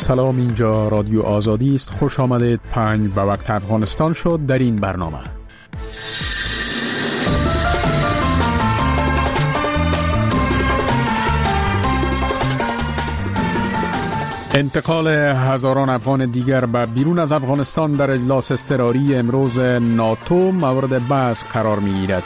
سلام، اینجا رادیو آزادی است. خوش آمدید. 5 به وقت افغانستان شد. در این برنامه انتقال هزاران افغان دیگر به بیرون از افغانستان در اجلاس اضطراری امروز ناتو مورد بحث قرار می‌گیرد.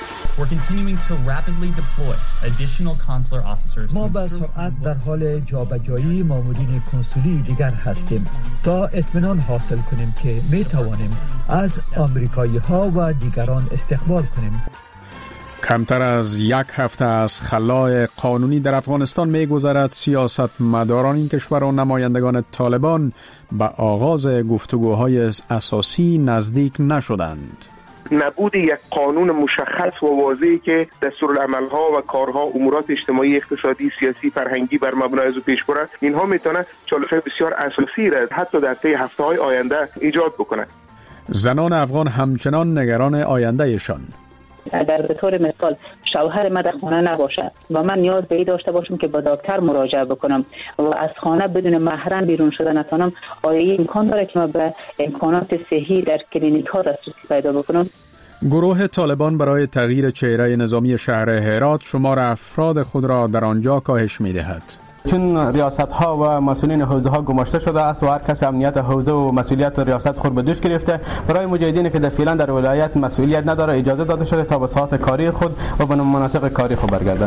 ما به سرعت در حال جابجایی مامورین کنسولی دیگر هستیم تا اطمینان حاصل کنیم که می توانیم از آمریکایی‌ها و دیگران استقبال کنیم. کمتر از یک هفته از خلای قانونی در افغانستان می‌گذرد. سیاستمداران این کشور و نمایندگان طالبان به آغاز گفتگوهای اساسی نزدیک نشدند. نبود یک قانون مشخص و واضحی که دستورالعمل‌ها و کارها، امورات اجتماعی، اقتصادی، سیاسی، فرهنگی بر مبنای از پیش برد، اینها میتونه چالش بسیار اساسی را حتی در طی هفته‌های آینده ایجاد بکنه. زنان افغان همچنان نگران آیندهشان. اگر به طور مثال شوهر من در خانه نباشد و من نیاز به این داشته باشم که با دکتر مراجعه بکنم و از خانه بدون محرم بیرون شده نتونم، آیا امکان داره که من به امکانات صحی در کلینیک ها دسترسی پیدا بکنم؟ گروه طالبان برای تغییر چهره نظامی شهر هرات شمار افراد خود را در آنجا کاهش می‌دهد. چون ریاست ها و مسئولین حوزه ها گماشته شده است و هر کس امنیت حوزه و مسئولیت ریاست خود به دوش گرفته، برای مجاهدینی که فعلا در ولایت مسئولیت نداره اجازه داده شده تا به ساحات کاری خود و به مناطق کاری خود برگردند.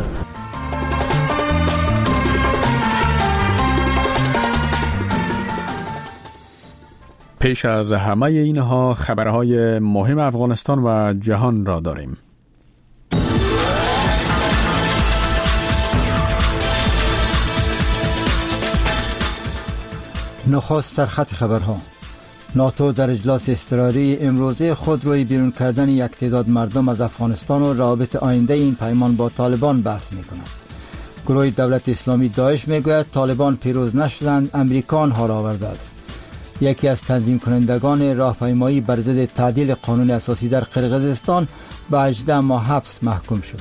پیش از همه اینها خبرهای مهم افغانستان و جهان را داریم. نخست سرخط خبرها. ناتو در اجلاس اضطراری امروزه خود روی بیرون کردن یک تعداد مردم از افغانستان و روابط آینده این پیمان با طالبان بحث می کند. گروه دولت اسلامی داعش می گوید طالبان پیروز نشدند، امریکا آنها را آورده است. یکی از تنظیم کنندگان راهپیمایی بر ضد تعدیل قانون اساسی در قرقیزستان به 18 ماه حبس محکوم شد.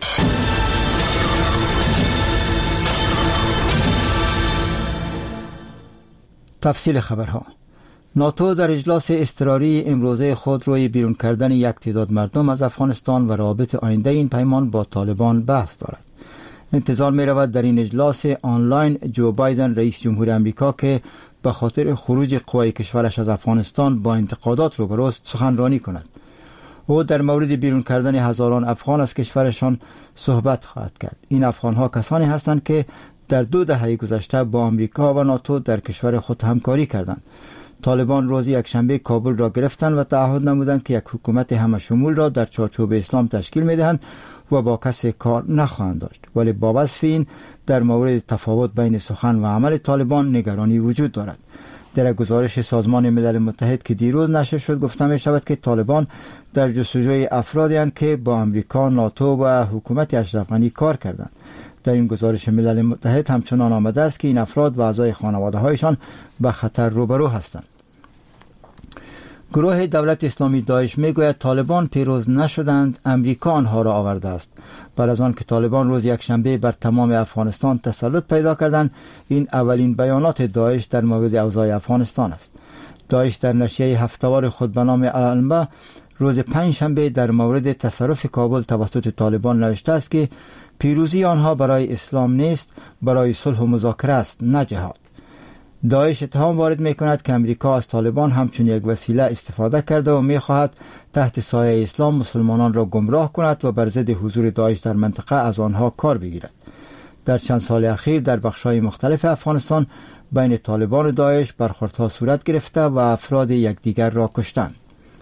تفصیل خبرها. ناتو در اجلاس اضطراری امروزه خود روی بیرون کردن یک تعداد مردم از افغانستان و روابط آینده این پیمان با طالبان بحث دارد. انتظار می رود در این اجلاس آنلاین جو بایدن رئیس جمهور امریکا که به خاطر خروج قوای کشورش از افغانستان با انتقادات روبروست سخنرانی کند. او در مورد بیرون کردن هزاران افغان از کشورشان صحبت خواهد کرد. این افغانها کسانی هستند که در 2 دهه گذشته با آمریکا و ناتو در کشور خود همکاری کردند. طالبان روز یکشنبه کابل را گرفتند و تعهد نمودند که یک حکومت همه شمول را در چارچوب اسلام تشکیل می‌دهند و با کسی کار نخواهند داشت. ولی با وصف این در مورد تفاوت بین سخن و عمل طالبان نگرانی وجود دارد. در گزارش سازمان ملل متحد که دیروز نشر شد گفته می شود که طالبان در جستجوی افرادی هستند که با آمریکا، ناتو و حکومت اشرف غنی کار کردند. در این گزارش ملل متحد همچنان آمده است که این افراد و اعضای خانواده هایشان به خطر روبرو هستند. گروه دولت اسلامی داعش میگوید طالبان پیروز نشدند، امریکا آنها را آورده است. بعد از آن که طالبان روز یکشنبه بر تمام افغانستان تسلط پیدا کردند، این اولین بیانات داعش در مورد اوضاع افغانستان است. داعش در نشریه هفته‌وار خود به نام الانبا روز پنجشنبه در مورد تصرف کابل توسط طالبان نوشته است که پیروزی آنها برای اسلام نیست، برای صلح و مذاکره است، نه جهاد. داعش اتهام وارد می کند که امریکا از طالبان همچون یک وسیله استفاده کرده و می خواهد تحت سایه اسلام مسلمانان را گمراه کند و بر ضد حضور داعش در منطقه از آنها کار بگیرد. در چند سال اخیر در بخش‌های مختلف افغانستان بین طالبان و داعش برخوردها صورت گرفته و افراد یکدیگر را کشتند.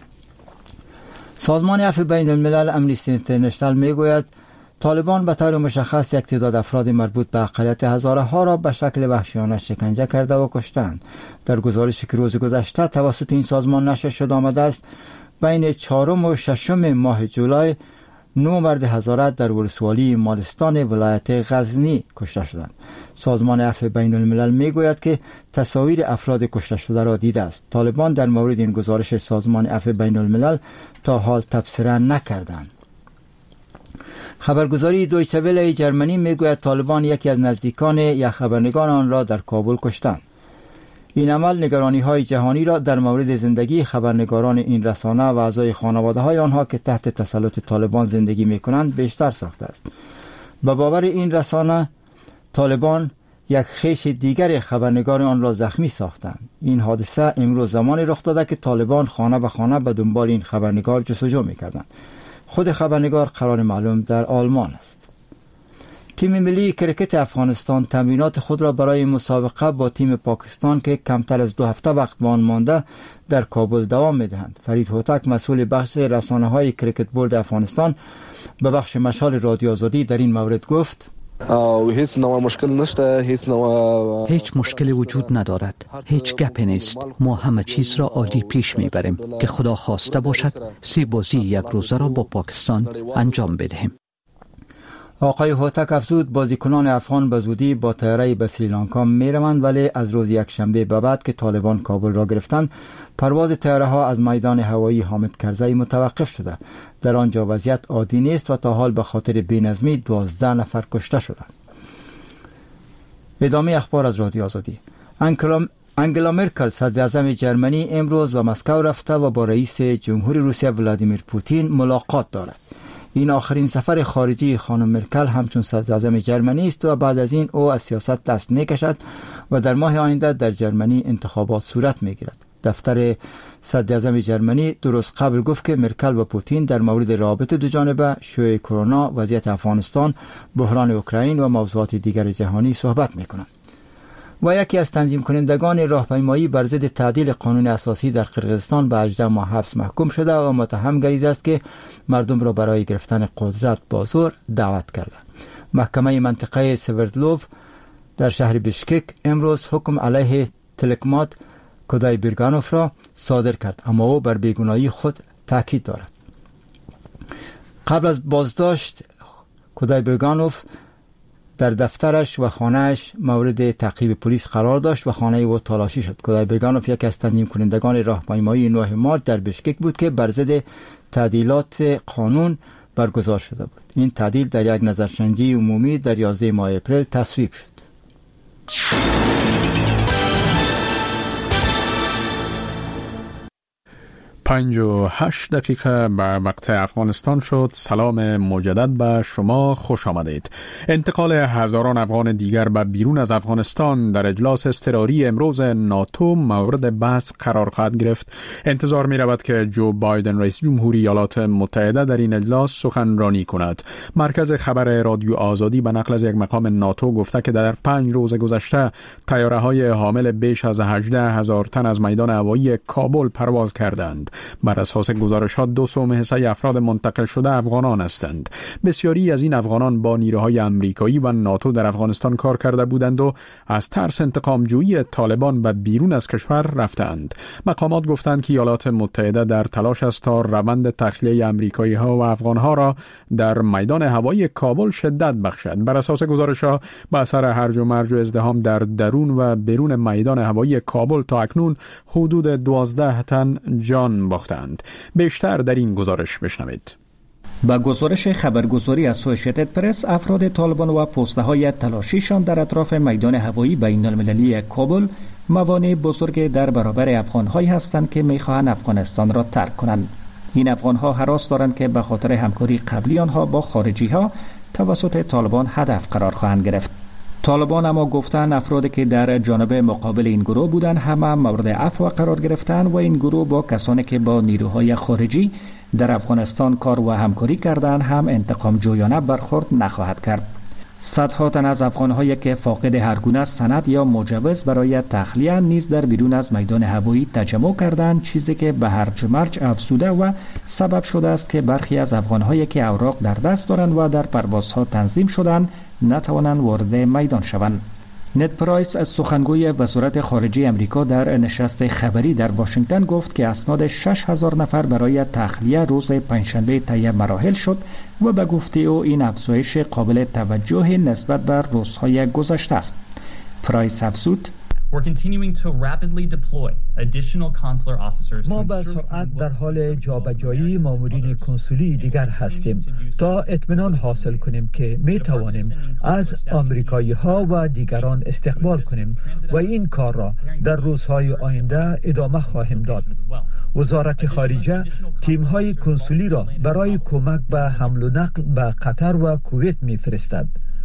سازمان عفو بین الملل امنیستی اینترنشنال می گوید طالبان به طور مشخص یک تعداد افراد مربوط به اقلیت هزاره ها را به شکل وحشیانه شکنجه کرده و کشتند. در گزارشی که روز گذشته توسط این سازمان نشر شده آمده است، بین 4 و 6 ماه جولای 9 مرد هزاره در ولسوالی مالستان ولایت غزنی کشته شدند. سازمان عفو بین الملل می گوید که تصاویر افراد کشته شده را دیده است. طالبان در مورد این گزارش سازمان عفو بین الملل تا حال تبصره نکردند. خبرگزاری دویچه وله جرمنی میگوید طالبان یکی از نزدیکان یک خبرنگار آن را در کابل کشتند. این عمل نگرانی‌های جهانی را در مورد زندگی خبرنگاران این رسانه و اعضای خانواده‌های آنها که تحت تسلط طالبان زندگی می‌کنند بیشتر ساخته است. به باور این رسانه طالبان یک خیش دیگر خبرنگار آن را زخمی ساختند. این حادثه امروز زمانی رخ داده که طالبان خانه به خانه به دنبال این خبرنگار جستجو می‌کردند. خود خبرنگار قرار معلوم در آلمان است. تیم ملی کرکت افغانستان تمرینات خود را برای مسابقه با تیم پاکستان که کمتر از 2 هفته وقت به آن مانده در کابل دوام می‌دهند. فرید هوتک مسئول بخش رسانه‌های کرکت بورد افغانستان به بخش مشال رادیو آزادی در این مورد گفت: هیچ مشکلی وجود ندارد، هیچ گپی نیست. ما همه چیز را عالی پیش میبریم که خدا خواسته باشد 3 بازی 1 روزه را با پاکستان انجام بدهیم. آقای هوتک افزود بازیکنان افغان به زودی با طیاره به سریلانکا میروند، ولی از روز یکشنبه به بعد که طالبان کابل را گرفتند پرواز طیاره ها از میدان هوایی حامد کرزی متوقف شده. در آنجا وضعیت عادی نیست و تا حال به خاطر بی‌نظمی 12 نفر کشته شدند. ادامه اخبار از رادیو آزادی. انگلا مرکل صدر اعظم جرمنی امروز به مسکو رفته و با رئیس جمهوری روسیه ولادیمیر پوتین ملاقات دارد. این آخرین سفر خارجی خانم مرکل همچون صدر اعظم جرمنی است و بعد از این او از سیاست دست می‌کشد و در ماه آینده در جرمنی انتخابات صورت می‌گیرد. دفتر صدر اعظم جرمنی درست قبل گفت که مرکل و پوتین در مورد روابط دوجانبه، شیوع کرونا، وضعیت افغانستان، بحران اوکراین و موضوعات دیگر جهانی صحبت می‌کنند. و یکی از تنظیم کنندگان راهپیمایی بر ضد تعدیل قانون اساسی در قرقیزستان به 18 ماه حبس محکوم شده و متهم گردیده است که مردم را برای گرفتن قدرت با زور دعوت کرده. محکمه منطقه سوردلوف در شهر بشکک امروز حکم علیه تلکمات کودایبرگانوف را صادر کرد، اما او بر بیگناهی خود تاکید دارد. قبل از بازداشت کودایبرگانوف در دفترش و خانهش مورد تعقیب پلیس قرار داشت و خانه او تالاشی شد. کودایبرگانوف یکی از تنظیم کنندگان راهپیمایی 9 مارس در بشکک بود که بر ضد تعدیلات قانون برگزار شده بود. این تعدیل در یک نظرسنجی عمومی در 11 ماه اپریل تصویب شد. 58 دقیقه به وقت افغانستان شد. سلام مجدد به شما، خوش آمدید. انتقال هزاران افغان دیگر به بیرون از افغانستان در اجلاس اضطراری امروز ناتو مورد بحث قرار خواهد گرفت. انتظار می رود که جو بایدن رئیس جمهوری ایالات متحده در این اجلاس سخنرانی کند. مرکز خبر رادیو آزادی به نقل از یک مقام ناتو گفته که در 5 روز گذشته طیاره‌های حامل بیش از 18,000 تن از میدان هوایی کابل پرواز کردند. بر اساس گزارشات 2/3 افراد منتقل شده افغانان هستند. بسیاری از این افغانان با نیروهای آمریکایی و ناتو در افغانستان کار کرده بودند و از ترس انتقام جویی طالبان به بیرون از کشور رفتند. مقامات گفتند که ایالات متحده در تلاش است تا روند تخلیه آمریکایی ها و افغان ها را در میدان هوایی کابل شدت بخشد. بر اساس گزارش‌ها به اثر هرج و مرج و ازدحام در درون و بیرون میدان هوایی کابل تا اکنون حدود 12 تن جان باختند. بیشتر در این گزارش بشنوید. با گزارش خبرگزاری اسوسییتد پرس، افراد طالبان و پست‌های تلاشیشان در اطراف میدان هوایی بین المللی کابل موانع بزرگ در برابر افغان‌هایی هستند که می‌خواهند افغانستان را ترک کنند. این افغان‌ها هراس دارند که به خاطر همکاری قبلی آنها با خارجی‌ها توسط طالبان هدف قرار خواهند گرفت. طالبان اما گفتند افرادی که در جانب مقابل این گروه بودند همه مورد عفو قرار گرفتند و این گروه با کسانی که با نیروهای خارجی در افغانستان کار و همکاری کردند هم انتقام جویانه برخورد نخواهد کرد. صدها تن از افغان‌هایی که فاقد هر گونه سند یا مجوز برای تخلیه نیز در بیرون از میدان هوایی تجمع کردند، چیزی که به هرج و مرج افزوده و سبب شده است که برخی از افغان‌هایی که اوراق در دست دارند و در پروازها تنظیم شدند نتوانند وارد میدان شوند. نت پرایس از سخنگوی وزارت خارجه امریکا در نشست خبری در واشنگتن گفت که اسناد 6,000 نفر برای تخلیه روز پنجشنبه طی مراحل شد و به گفته او این افزایش قابل توجه نسبت بر روزهای گذشته است. پرایس افزود: ما به سرعت در حال جابجایی مامورین کنسولی دیگر هستیم تا اطمینان حاصل کنیم که می توانیم از آمریکایی ها و دیگران استقبال کنیم و این کار را در روزهای آینده ادامه خواهیم داد. وزارت خارجه تیم های کنسولی را برای کمک به حمل و نقل به قطر و کویت می فرستد.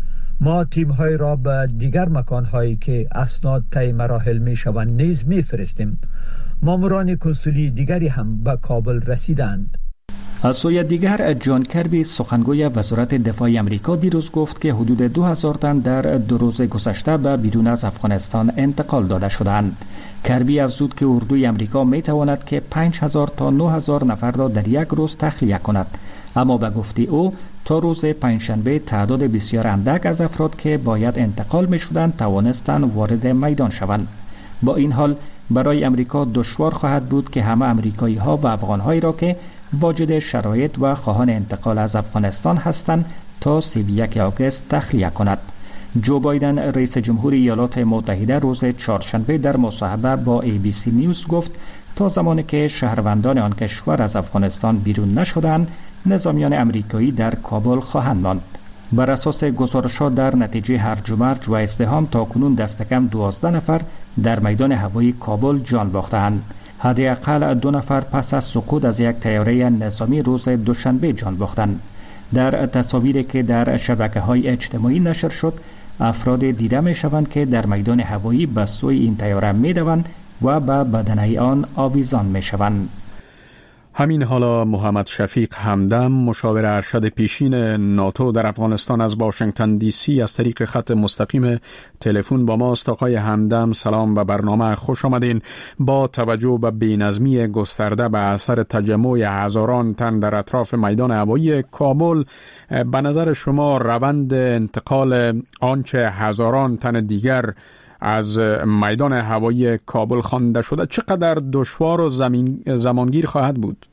ما تیم های را به دیگر مکان هایی که اسناد طی مراحل می شوند نیز می فرستیم. ماموران کنسولی دیگری هم به کابل رسیدند. از سوی دیگر جان کربی سخنگوی وزارت دفاع آمریکا دیروز گفت که حدود 2000 تن در 2 روز گذشته به بیرون از افغانستان انتقال داده شدند. کربی افزود که اردوی آمریکا می تواند که 5000 تا 9000 نفر را در یک روز تخلیه کند، اما به گفته او تا روز پنجشنبه تعداد بسیار اندک از افراد که باید انتقال می شدند توانستند وارد میدان شوند. با این حال برای آمریکا دشوار خواهد بود که همه آمریکایی ها و افغان هایی را که واجد شرایط و خواهان انتقال از افغانستان هستند تا 31 آگوست تخلیه کند. جو بایدن رئیس جمهور ایالات متحده روز چهارشنبه در مصاحبه با ABC نیوز گفت تا زمانی که شهروندان آن کشور از افغانستان بیرون نشدند نظامیان امریکایی در کابل خواهند ماند. بر اساس گزارش‌ها در نتیجه هرج و مرج و ازدحام تاکنون دست کم 12 نفر در میدان هوایی کابل جان باختند. حداقل 2 نفر پس از سقوط از یک طیاره نظامی روز دوشنبه جان باختند. در تصاویری که در شبکه‌های اجتماعی نشر شد، افراد دیده می‌شوند که در میدان هوایی به سوی این طیاره می‌دوند و به بدنه آن آویزان می‌شوند. همین حالا محمد شفیق همدم مشاور ارشد پیشین ناتو در افغانستان از واشنگتن دی سی از طریق خط مستقیم تلفن با ماست. آقای همدم سلام و برنامه خوش آمدین. با توجه به بی‌نظمی گسترده به اثر تجمع هزاران تن در اطراف میدان هوایی کابل، به نظر شما روند انتقال آنچه هزاران تن دیگر از میدان هوایی کابل خوانده شده چقدر دشوار و زمانگیر خواهد بود؟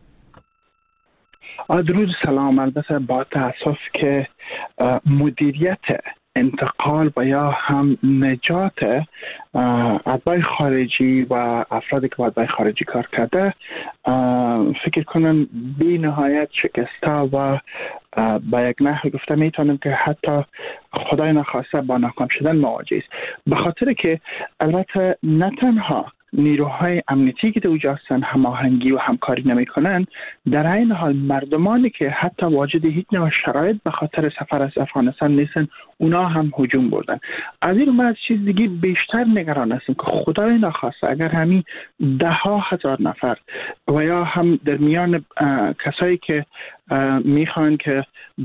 درود سلام. البته با تاسف که مدیریت انتقال و یا هم نجات اتباع خارجی و افرادی که با اتباع خارجی کار کرده فکر کنم بی نهایت شکسته و با یک نحو گفته میتونم که حتی خدای نخواسته با ناکام شدن مواجه است، به خاطر که البته نه تنها نیروهای امنیتی که در اونجا هستن هماهنگی و همکاری نمیکنن، در این حال مردمانی که حتی واجد هیچ نوع شرایط به خاطر سفر از افغانستان نیستن اونا هم هجوم بردن. از این از چیز دیگه بیشتر نگران هستم که خدای نخواسته اگر همین 10,000 نفر و یا هم در میان کسایی که میخوان که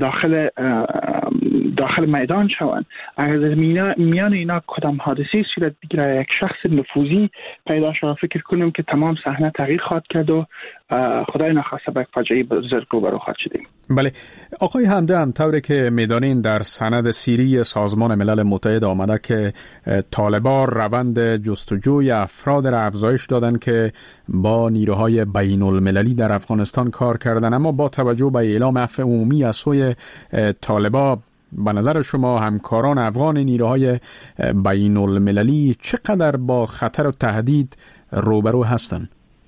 داخل میدان شوند، اگر در میان اینا کدام حادثه صورت بگیره یک شخص نفوذی پیدا شود، فکر کنم که تمام صحنه تغییر خواهد کرد و خدای نخواسته به فاجعه بزرگ روبرو خواهد شدیم. بله آقای همدم، طوری که میدانین در سند سیری سازمان ملل متحد آمده که طالبان روند جستجوی افراد را افزایش دادن که با نیروهای بین المللی در افغانستان کار کردن، اما با توجه به اعلام عفو عمومی از سوی طالبان، به نظر شما همکاران افغان نیروهای بین المللی چقدر با خطر و تهدید روبرو هستند؟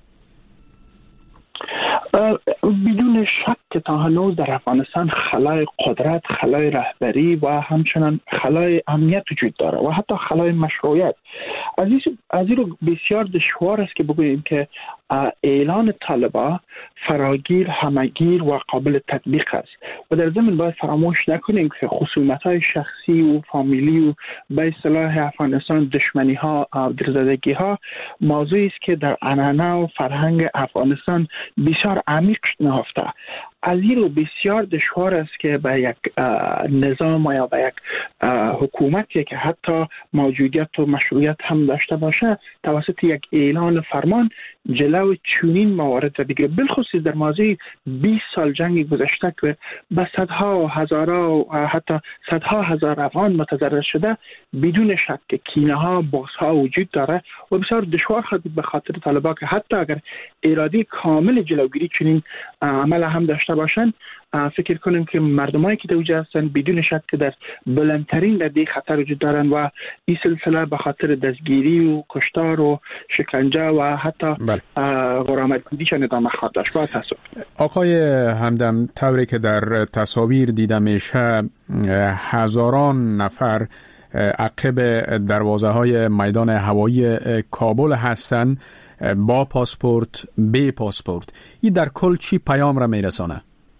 بدون شک که تا هنوز در افغانستان خلای قدرت، خلای رهبری و همچنان خلای امنیت وجود داره و حتی خلای مشروعیت. از این رو بسیار دشوار است که بگوییم که اعلان طالبان فراگیر، همگیر و قابل تطبیق است و در ضمن باید فراموش نکنیم که خصومت‌های شخصی و فامیلی و به اصطلاح افغانستان دشمنی‌ها و درزدگی‌ها موضوعی است که در عنعنه و فرهنگ افغانستان بسیار عمیق نهفته. از این رو بسیار دشوار است که به یک نظام یا به یک حکومتی که حتی موجودیت و مشروعیت هم داشته باشه توسط یک اعلان فرمان جلو چنین موارد را بگیره، بالخصوص در موضوع 20 سال جنگ گذشته که به صدها و هزارها و حتی صدها هزار افغان متضرر شده. بدون شک که کینه ها، بغض ها وجود داره و بسیار دشوار خواهد به خاطر طالبان که حتی اگر اراده کامل جلوگیری چنین عمل هم داشته باشند فکر کنیم که مردمایی که دوجه هستن بدون شک که در بلندترین رده خطر وجود دارن و این سلسله به خاطر دستگیری و کشتار و شکنجه و حتی غرامت‌گیریشان ادامه خواهد داشت. با تاسف. آقای همدم، طوری که در تصاویر دیده میشه هزاران نفر عقب دروازه های میدان هوایی کابل هستند با پاسپورت، بی پاسپورت. این در کل چی پیام را میرسانه؟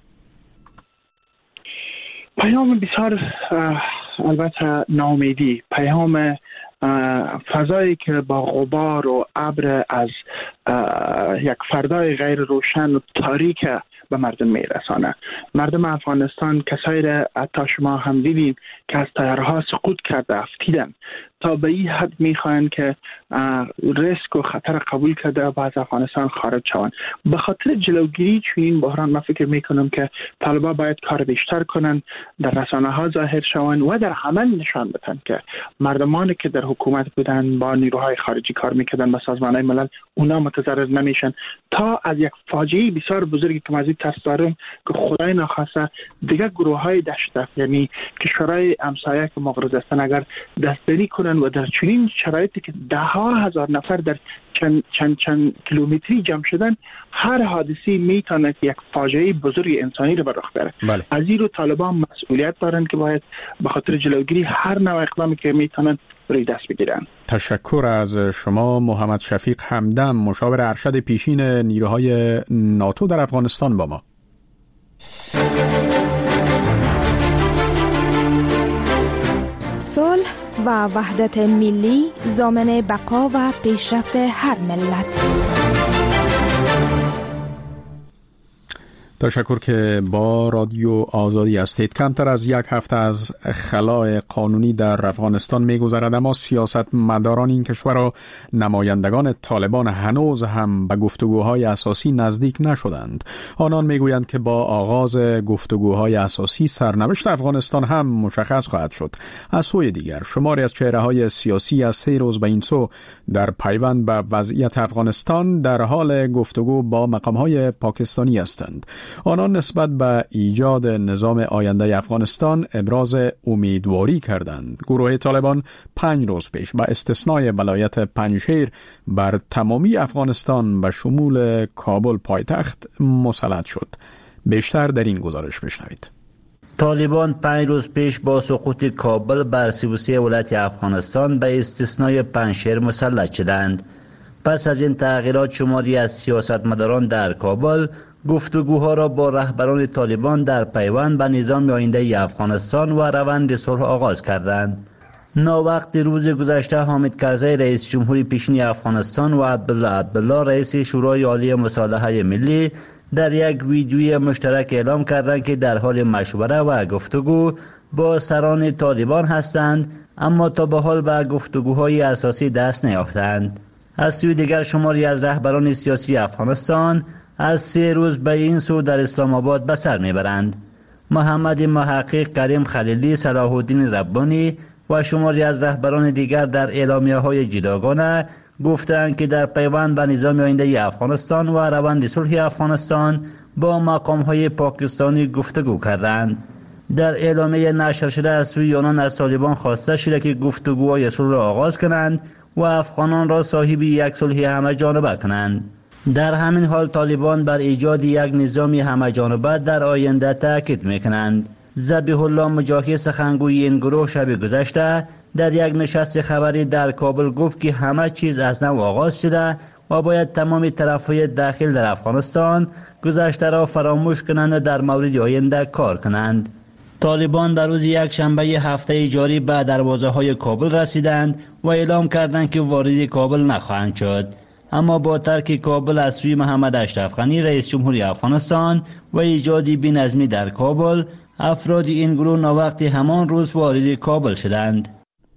پیام بسیار البته ناامیدی، پیام فضایی که با غبار و ابر از یک فردای غیر روشن و تاریک به مردم میرسانه. مردم افغانستان کسایی را حتی شما هم دیدین که از طیاره‌ها سقوط کرده افتیدن تا به این حد میخواین که ریسک و خطر قبول کرده و از افغانستان خارج شوند. به خاطر جلوگیری چنین بحران من فکر میکنم که طالبان باید کار بیشتر کنن، در رسانه ها ظاهر شوند و در عمل نشان بدن که مردمانی که در حکومت بودن با نیروهای خارجی کار میکردن با سازمانهای ملل اونا متضرر نمیشن تا از یک فاجعه بسیار بزرگی که مزید ترس دارم که خدای نخواسته دیگر گروه های دشت یعنی کشورهای همسایه که مغرض هستن اگر دستبری کنن و در چنین شرایطی که ده ها هزار نفر در چند کیلومتری جمع شدن، هر حادثی میتونه یک فاجعه بزرگ انسانی رو به رخ بره. از این رو طالبان مسئولیت دارن که باید به خاطر جلوگیری هر نوع اقدامی که میتونن روی دست بگیرن. تشکر از شما محمد شفیق همدم، مشاور ارشد پیشین نیروهای ناتو در افغانستان با ما. صلح و وحدت ملی ضامن بقا و پیشرفت هر ملت. تشکر که با رادیو آزادی هستید. کمتر از یک هفته از خلای قانونی در افغانستان می‌گذرد، اما سیاستمداران این کشور و نمایندگان طالبان هنوز هم به گفتگوهای اساسی نزدیک نشدند. آنان میگویند که با آغاز گفتگوهای اساسی سرنوشت افغانستان هم مشخص خواهد شد. از سوی دیگر شماری از چهره‌های سیاسی از 3 روز به این سو در پیوند به وضعیت افغانستان در حال گفتگو با مقام‌های پاکستانی هستند. آنان نسبت به ایجاد نظام آینده افغانستان ابراز امیدواری کردند. گروه طالبان 5 روز پیش با استثنای ولایت پنجشیر بر تمامی افغانستان به شمول کابل پایتخت مسلط شد. بیشتر در این گزارش بشنوید. طالبان 5 روز پیش با سقوط کابل بر 33 ولایت افغانستان به استثنای پنجشیر مسلط شدند. پس از این تغییرات شماری از سیاستمداران در کابل گفتگوها را با رهبران طالبان در پیوند به نظام آینده افغانستان و روند صلح آغاز کردند. ناوقت روز گذشته حامد کرزی رئیس جمهوری پیشین افغانستان و عبدالله رئیس شورای عالی مصالحه ملی در یک ویدیوی مشترک اعلام کردند که در حال مشوره و گفتگو با سران طالبان هستند، اما تا به حال به گفتگوهای اساسی دست نیافتند. از سوی دیگر شماری از رهبران سیاسی افغانستان از 3 روز به این سو در اسلام آباد به سر میبرند. محمد محقق، کریم خلیلی، صلاح الدین ربانی و شماری از رهبران دیگر در اعلامیه‌های جداگانه گفتند که در پیوند به نظام آینده افغانستان و روند صلح افغانستان با مقام‌های پاکستانی گفتگو کردند. در اعلامیه نشر شده از سوی آنان از طالبان خواسته شده که گفتگوهای صلح را آغاز کنند و افغانان را صاحب یک صلح همه جانبه کنند. در همین حال طالبان بر ایجاد یک نظام همه جانبه در آینده تاکید میکنند. ذبیح الله مجاهد سخنگوی این گروه شب گذشته در یک نشست خبری در کابل گفت که همه چیز از نو آغاز شده و باید تمام طرفهای داخل در افغانستان گذشته را فراموش کنند و در مورد آینده کار کنند. طالبان در روز یک شنبه هفته جاری به دروازه های کابل رسیدند و اعلام کردند که وارد کابل نخواهند شد. اما با ترک کابل از سوی محمد اشرف غنی رئیس جمهوری افغانستان و ایجاد بی‌نظمی در کابل، افراد این گروه ناوقت همان روز وارد کابل شدند.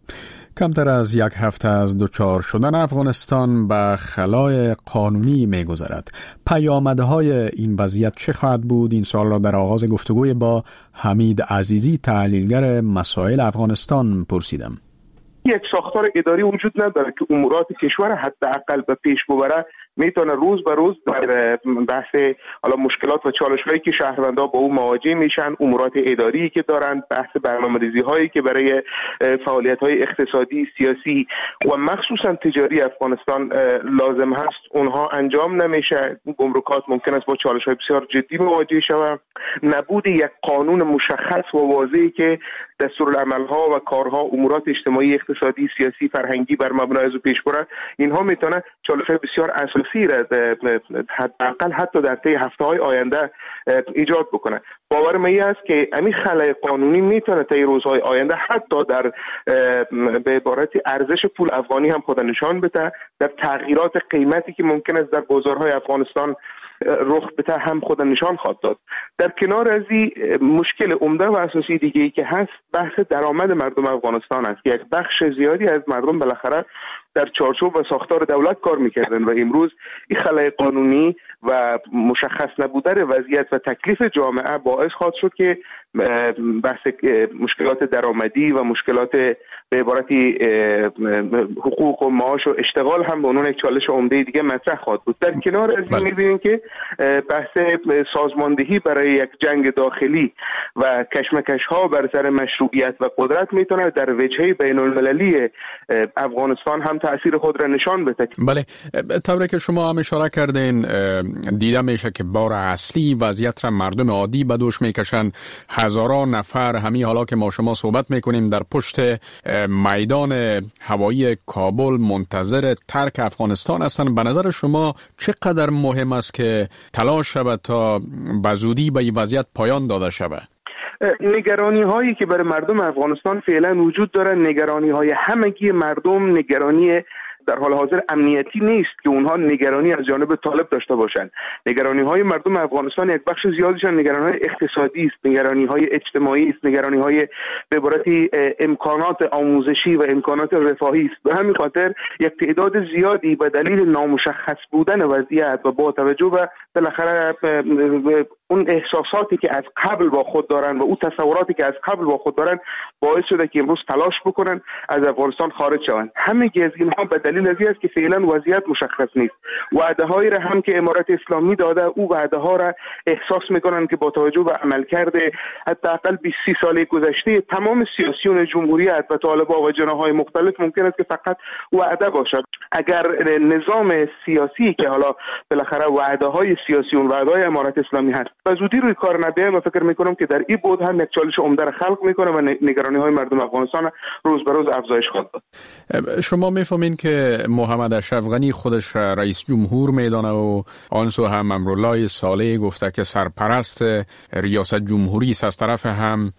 کمتر از یک هفته از دچار شدن افغانستان به خلای قانونی می‌گذرد. پیامدهای این وضعیت چه خواهد بود؟ این سوال را در آغاز گفتگوی با حمید عزیزی، تحلیلگر مسائل افغانستان پرسیدم. یک ساختار اداری وجود نداره که امورات کشور حداقل به پیش ببره. میتونه روز به روز در بحث حالا مشکلات و چالش‌هایی که شهروندان با او مواجه میشن، امورات اداری که دارن، بحث برنامه‌ریزی هایی که برای فعالیت‌های اقتصادی، سیاسی و مخصوصا تجاری افغانستان لازم هست اونها انجام نمیشه. گمرکات ممکن است با چالش‌های بسیار جدی مواجه شود. نبود یک قانون مشخص و واضحی که دستورالعمل‌ها و کارها، امورات اجتماعی، اقتصادی، سیاسی، فرهنگی بر مبنای از او پیش بره، اینها میتونه چالش‌های بسیار اساسی را حداقل حتی در طی هفته‌های آینده ایجاد بکنه. باور من است که همین خلای قانونی میتونه طی روزهای آینده حتی در به عبارت ارزش پول افغانی هم خود نشان بده، در تغییرات قیمتی که ممکن است در بازارهای افغانستان رخ بده هم خود نشان خواهد داد. در کنار از این مشکل عمده و اساسی دیگه‌ای که هست بحث درآمد مردم افغانستان است که یک بخش زیادی از مردم بالاخره در چارچوب و ساختار دولت کار میکردن و امروز این خلای قانونی و مشخص نبودن وضعیت و تکلیف جامعه باعث خواهد شد که بحث مشکلات درآمدی و مشکلات به عبارتی حقوق و معاش و اشتغال هم به عنوان یک چالش عمده دیگه مطرح خواهد بود. در کنار از این می‌بینیم که بحث سازماندهی برای یک جنگ داخلی و کشمکش‌ها بر سر مشروعیت و قدرت میتونه در وجهه بین‌المللی افغانستان هم تأثیر خود را نشان بده. بله، طوری که شما هم اشاره کردین دیده میشه که بار اصلی وضعیت را مردم عادی به دوش میکشن. هزاران نفر همین حالا که ما شما صحبت میکنیم در پشت میدان هوایی کابل منتظر ترک افغانستان هستند. به نظر شما چقدر مهم است که تلاش شود تا به زودی به این وضعیت پایان داده شود؟ نگرانی هایی که برای مردم افغانستان فعلا وجود داره، نگرانی های همگی مردم، نگرانی در حال حاضر امنیتی نیست که اونها نگرانی از جانب طالب داشته باشند. نگرانی های مردم افغانستان یک بخش زیادیشان نگرانی های اقتصادی است، نگرانی های اجتماعی است، نگرانی های به عبارتی امکانات آموزشی و امکانات رفاهی است. به همین خاطر یک تعداد زیادی به دلیل نامشخص بودن وضعیت و با توجه به بالاخره اون احساساتی که از قبل با خود دارن و اون تصوراتی که از قبل با خود دارن باعث شده که امروز تلاش بکنن از افغانستان خارج شوند. همگی از اینها به دلیل ازی است که فعلا وضعیت مشخص نیست. وعده‌هایی را هم که امارات اسلامی داده، او وعده‌ها را احساس میکنن که با توجه به عملکرد حداقل 20 سال گذشته تمام سیاسیون جمهوریت و طالبان و جناح‌های مختلف ممکن است که فقط وعده باشد. اگر نظام سیاسی که حالا بالاخره وعده‌های سیاسیون، وعده‌های امارات اسلامی هست و زودی روی کار نبیایم و فکر میکنم که در این بود هم یک چالش عمده را خلق میکنه و نگرانی‌های مردم افغانستان روز به روز افزایش خواهد داد. شما میفهمین که محمد اشرف غنی خودش رئیس جمهور میدانه و آنسو هم امرالله صالح گفته که سرپرست ریاست جمهوری است. از طرف هم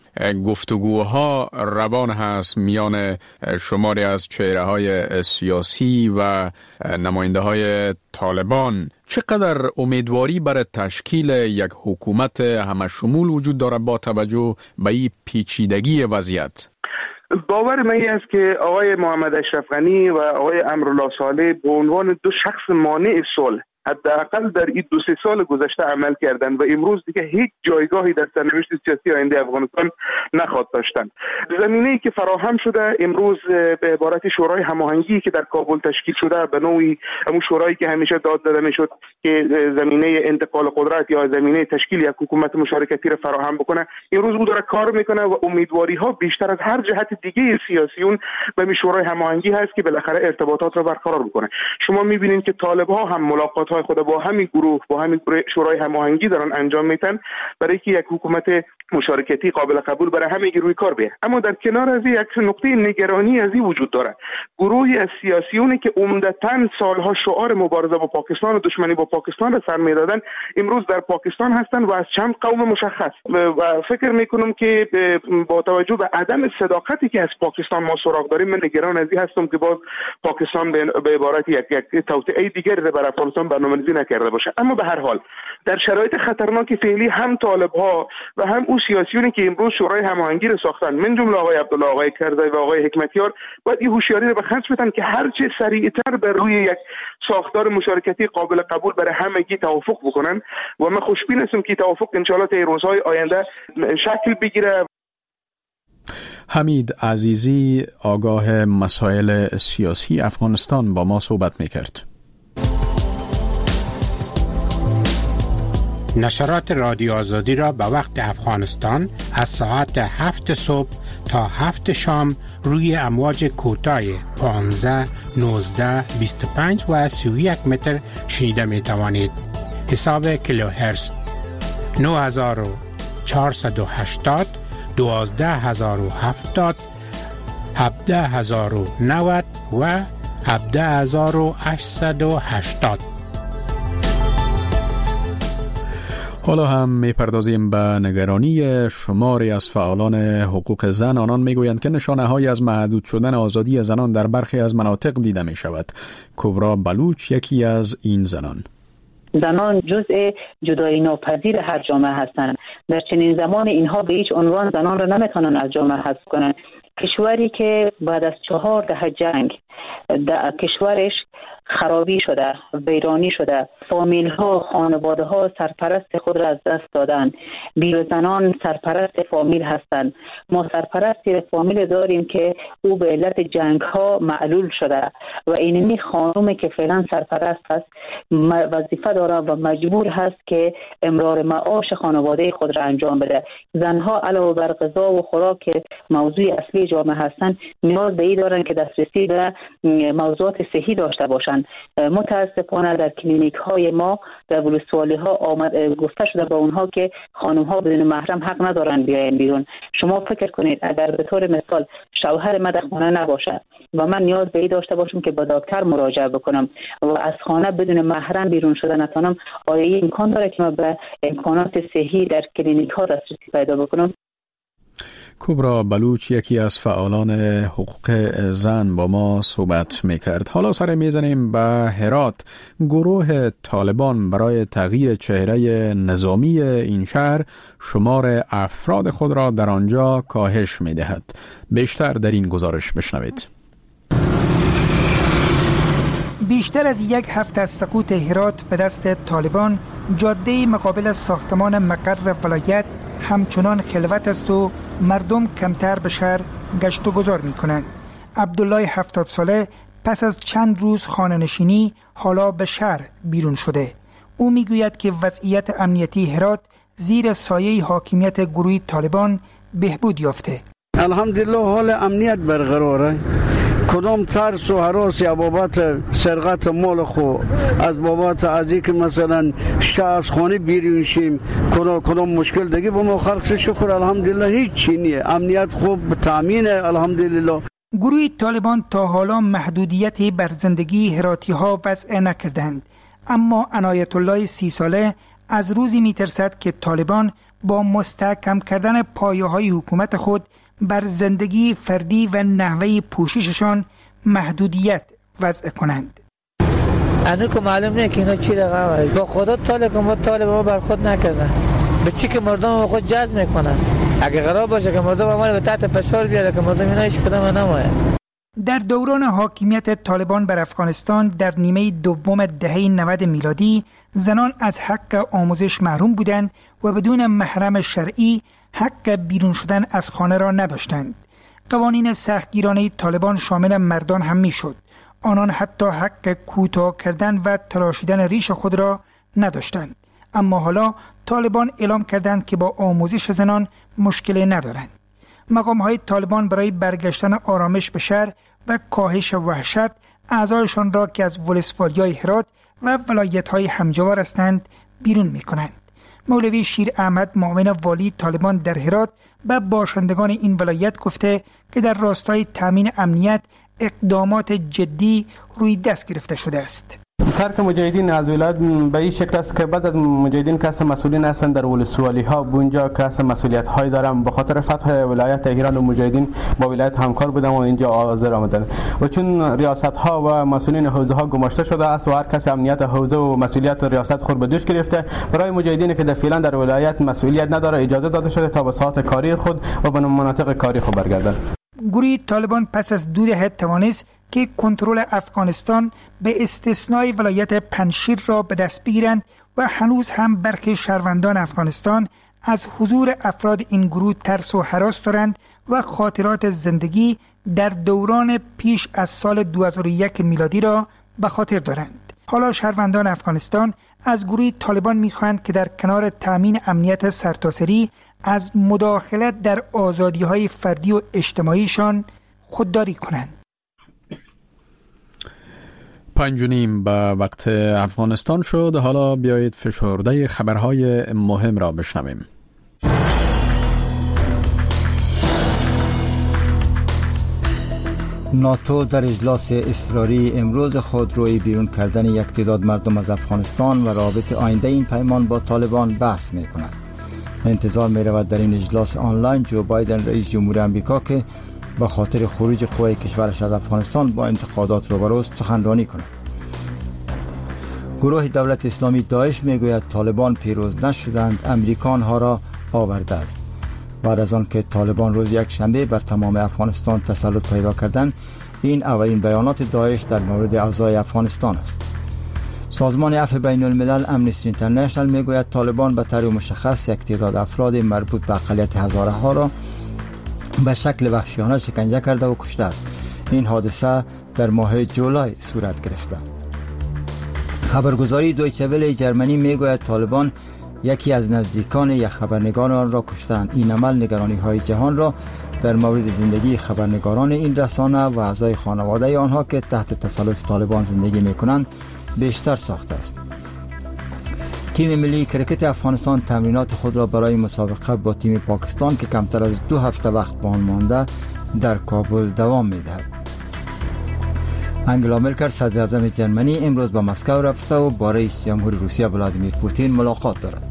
گفتگوها روان هست میان شماری از چهره‌های سیاسی و نماینده‌های طالبان. چقدر امیدواری برای تشکیل یک حکومت همشمول وجود داره با توجه به این پیچیدگی وضعیت؟ باور من است که آقای محمد اشرف غنی و آقای امرالله صالح به عنوان دو شخص مانع صلح حداقل در این 2-3 سال گذشته عمل کردن و امروز دیگه هیچ جایگاهی در سرنوشت سیاسی آینده افغانستان نخواهد داشتن. زمینه‌ای که فراهم شده امروز به عبارت شورای هماهنگی که در کابل تشکیل شده، به نوعی همون شورایی که همیشه داد داده میشد که زمینه انتقال قدرت یا زمینه تشکیل یک حکومت مشارکتی را فراهم بکنه، امروز او داره کار میکنه و امیدواری ها بیشتر از هر جهت دیگه سیاسیون به این شورای هماهنگی هست که بالاخره ارتباطات را برقرار بکنه. شما میبینید که طالب ها هم ملاقات های خود با همین گروه، با همین شورای هماهنگی دارن انجام میدن برای که یک حکومت مشارکتی قابل قبول برای همه روی کار بیه. اما در کنار از یک نقطه نگرانی از این وجود داره. گروهی از سیاسیونی که عمدتاً سالها شعار مبارزه با پاکستان و دشمنی با پاکستان را سر میدادن امروز در پاکستان هستند و از چند قوم مشخص و فکر میکنم که با توجه به عدم صداقتی که از پاکستان ما سراغ داریم، من نگران از این هستم که باز پاکستان به عبارت یک توطئه دیگری را برای افغانستان برنامه‌ریزی نکرده باشه. اما به هر حال در شرایط خطرناک فعلی هم طالب‌ها و هم اون سیاسیونی که امروز شورای هماهنگی را ساختن، من جمله آقای عبدالله، آقای کرزی و آقای حکمتیار، باید این هوشیاری را به خرج بدن که هر چه سریعتر بر روی یک ساختار مشارکتی قابل قبول برای همگی توافق بکنن و من خوشبین هستم که توافق ان شاء الله در روزهای آینده شکل بگیره. حمید عزیزی، آگاه مسائل سیاسی افغانستان، با ما صحبت میکرد. نشرات رادیو آزادی را به وقت افغانستان از ساعت 7 صبح تا 7 شام روی امواج کوتاه 15, 19, 25 و 31 متر شنیده می توانید. حساب کیلوهرتز 9480, 12070, 17090 و 17880. حالا هم می‌پردازیم به نگرانی شماری از فعالان حقوق زن. آنان می‌گویند که نشانه‌هایی از محدود شدن آزادی زنان در برخی از مناطق دیده می‌شود. کبرا بلوچ یکی از این زنان. زنان جزء جدایی ناپذیر هر جامعه هستند. در چنین زمان اینها به هیچ عنوان زنان را نمی‌توانند از جامعه حذف کنند. کشوری که بعد از 4 دهه جنگ در کشورش خرابی شده، ویرانی شده، فامیل ها، خانواده ها سرپرست خود را از دست دادن، بیوه زنان سرپرست فامیل هستند. ما سرپرستی فامیل داریم که او به علت جنگ ها معلول شده و اینمی خانومی که فعلا سرپرست هست وظیفه داره و مجبور هست که امرار معاش خانواده خود را انجام بده. زنها علاوه بر غذا و خوراک که موضوع اصلی جامعه هستند نیاز به این دارند که دسترسی به موضوعات صحی داشته باشند. متاسفانه در کلینیک های ما در ولسوالی ها گفته شده به اونها که خانم ها بدون محرم حق ندارن بیاین بیرون. شما فکر کنید اگر به طور مثال شوهر من در خانه نباشه و من نیاز به این داشته باشم که با دکتر مراجعه بکنم و از خانه بدون محرم بیرون شده نتونم، آیا این امکان داره که من به امکانات صحی در کلینیک ها دسترسی پیدا بکنم؟ کبرا بلوچ یکی از فعالان حقوق زن با ما صحبت میکرد. حالا سر میزنیم به هرات. گروه طالبان برای تغییر چهره نظامی این شهر شمار افراد خود را در آنجا کاهش میدهد. بیشتر در این گزارش بشنوید. بیشتر از 1 هفته از سقوط هرات به دست طالبان، جاده مقابل ساختمان مقر ولایت همچنان خلوت است و مردم کمتر به شهر گشت و گذار می کنند. عبدالله 70 ساله پس از چند روز خانه‌نشینی حالا به شهر بیرون شده. او می گوید که وضعیت امنیتی هرات زیر سایه حاکمیت گروه طالبان بهبود یافته. الحمدلله حال امنیت برقراره. کدام ترس و هراس یا بابت سرقت مال خو از بابت از اینکه مثلا از خانه بیرون شیم کدام مشکل دیگه با ما خلق شکر الحمدلله هیچ چی نیه. امنیت خوب تامینه الحمدلله. گروه طالبان تا حالا محدودیتی بر زندگی هراتی ها وضع نکردند، اما عنایت الله 30 ساله از روزی میترسد که طالبان با مستحکم کردن پایه‌های حکومت خود بر زندگی فردی و نحوه پوشششان محدودیت وضع کنند. اینو که معلوم نیست که اینا چی رقمه. با خدا طالبان بر خود نکردن. به چی که مردم خود جذب میکنن. اگه قرار باشه که مردم عمل به تحت فشار بیاره که مردم اینا هیچ کدام نماید. در دوران حاکمیت طالبان بر افغانستان در نیمه دوم دهه 90 میلادی زنان از حق آموزش محروم بودند و بدون محرم شرعی حق بیرون شدن از خانه را نداشتند. قوانین سختگیرانه طالبان شامل مردان هم میشد. آنان حتی حق کوتاه کردن و تراشیدن ریش خود را نداشتند. اما حالا طالبان اعلام کردند که با آموزش زنان مشکلی ندارند. مقام‌های طالبان برای برگشتن آرامش به شهر و کاهش وحشت اعضایشان را که از ولسوالی‌های هرات و ولایت‌های همجوار هستند بیرون می‌کنند. مولوی شیر احمد معاون والی طالبان در هرات به باشندگان این ولایت گفته که در راستای تامین امنیت اقدامات جدی روی دست گرفته شده است. ترک مجاهدین از ولایت به این شکل است که بعض از مجاهدین که اصلا مسئولین هستند در ولسوالی ها اونجا که اصلا مسئولیت های دارن به خاطر فتح ولایت ایران و مجاهدین با ولایت همکار بودن و اینجا حاضر آمدن و چون ریاست ها و مسئولین حوزه ها گماشته شده است و هر کس امنیت حوزه و مسئولیت ریاست خود به دوش گرفته، برای مجاهدین که فعلا در ولایت مسئولیت نداره اجازه داده شده تا به ساحات کاری خود و به مناطق کاری خود برگردند. گروه طالبان پس از 2 دهه توانست که کنترل افغانستان به استثنای ولایت پنجشیر را به دست بگیرند و هنوز هم برخی شهروندان افغانستان از حضور افراد این گروه ترس و هراس دارند و خاطرات زندگی در دوران پیش از سال 2001 میلادی را به خاطر دارند. حالا شهروندان افغانستان از گروه طالبان می‌خواهند که در کنار تأمین امنیت سرتاسری از مداخلت در آزادی‌های فردی و اجتماعیشان خودداری کنند. 5:30 به وقت افغانستان شد. حالا بیایید فشرده خبرهای مهم را بشنویم. ناتو در اجلاس اضطراری امروز خود روی بیرون کردن یک تعداد مردم از افغانستان و رابط آینده این پیمان با طالبان بحث می کند. انتظار می رود در این اجلاس آنلاین جو بایدن رئیس جمهور امریکا که به خاطر خروج قوای کشورش از افغانستان با انتقادات روبروست سخنرانی کند. گروه دولت اسلامی داعش می گوید طالبان پیروز نشدند، امریکا آنها را آورده است. بعد از آن که طالبان روز یک شنبه بر تمام افغانستان تسلط پیدا کردند، این اولین بیانات داعش در مورد اوضاع افغانستان است. سازمان عفو بین الملل امنستی اینترنشنال میگوید طالبان به طور مشخص یک تعداد افراد مربوط به اقلیت هزاره ها را به شکل وحشیانه شکنجه کرده و کشته است. این حادثه در ماه جولای صورت گرفته. خبرگزاری دویچه وله جرمنی میگوید طالبان یکی از نزدیکان یک خبرنگار آن را کشتند. این عمل نگرانی های جهان را در مورد زندگی خبرنگاران این رسانه و اعضای خانواده آنها که تحت تسلط طالبان زندگی میکنند بیشتر ساخته است. تیم ملی کرکت افغانستان تمرینات خود را برای مسابقه با تیم پاکستان که کمتر از 2 هفته وقت به آن مانده در کابل دوام می‌دهد. انگلا مرکل صدر اعظم جرمنی امروز به مسکو رفته و با رئیس جمهور روسیه ولادیمیر پوتین ملاقات دارد.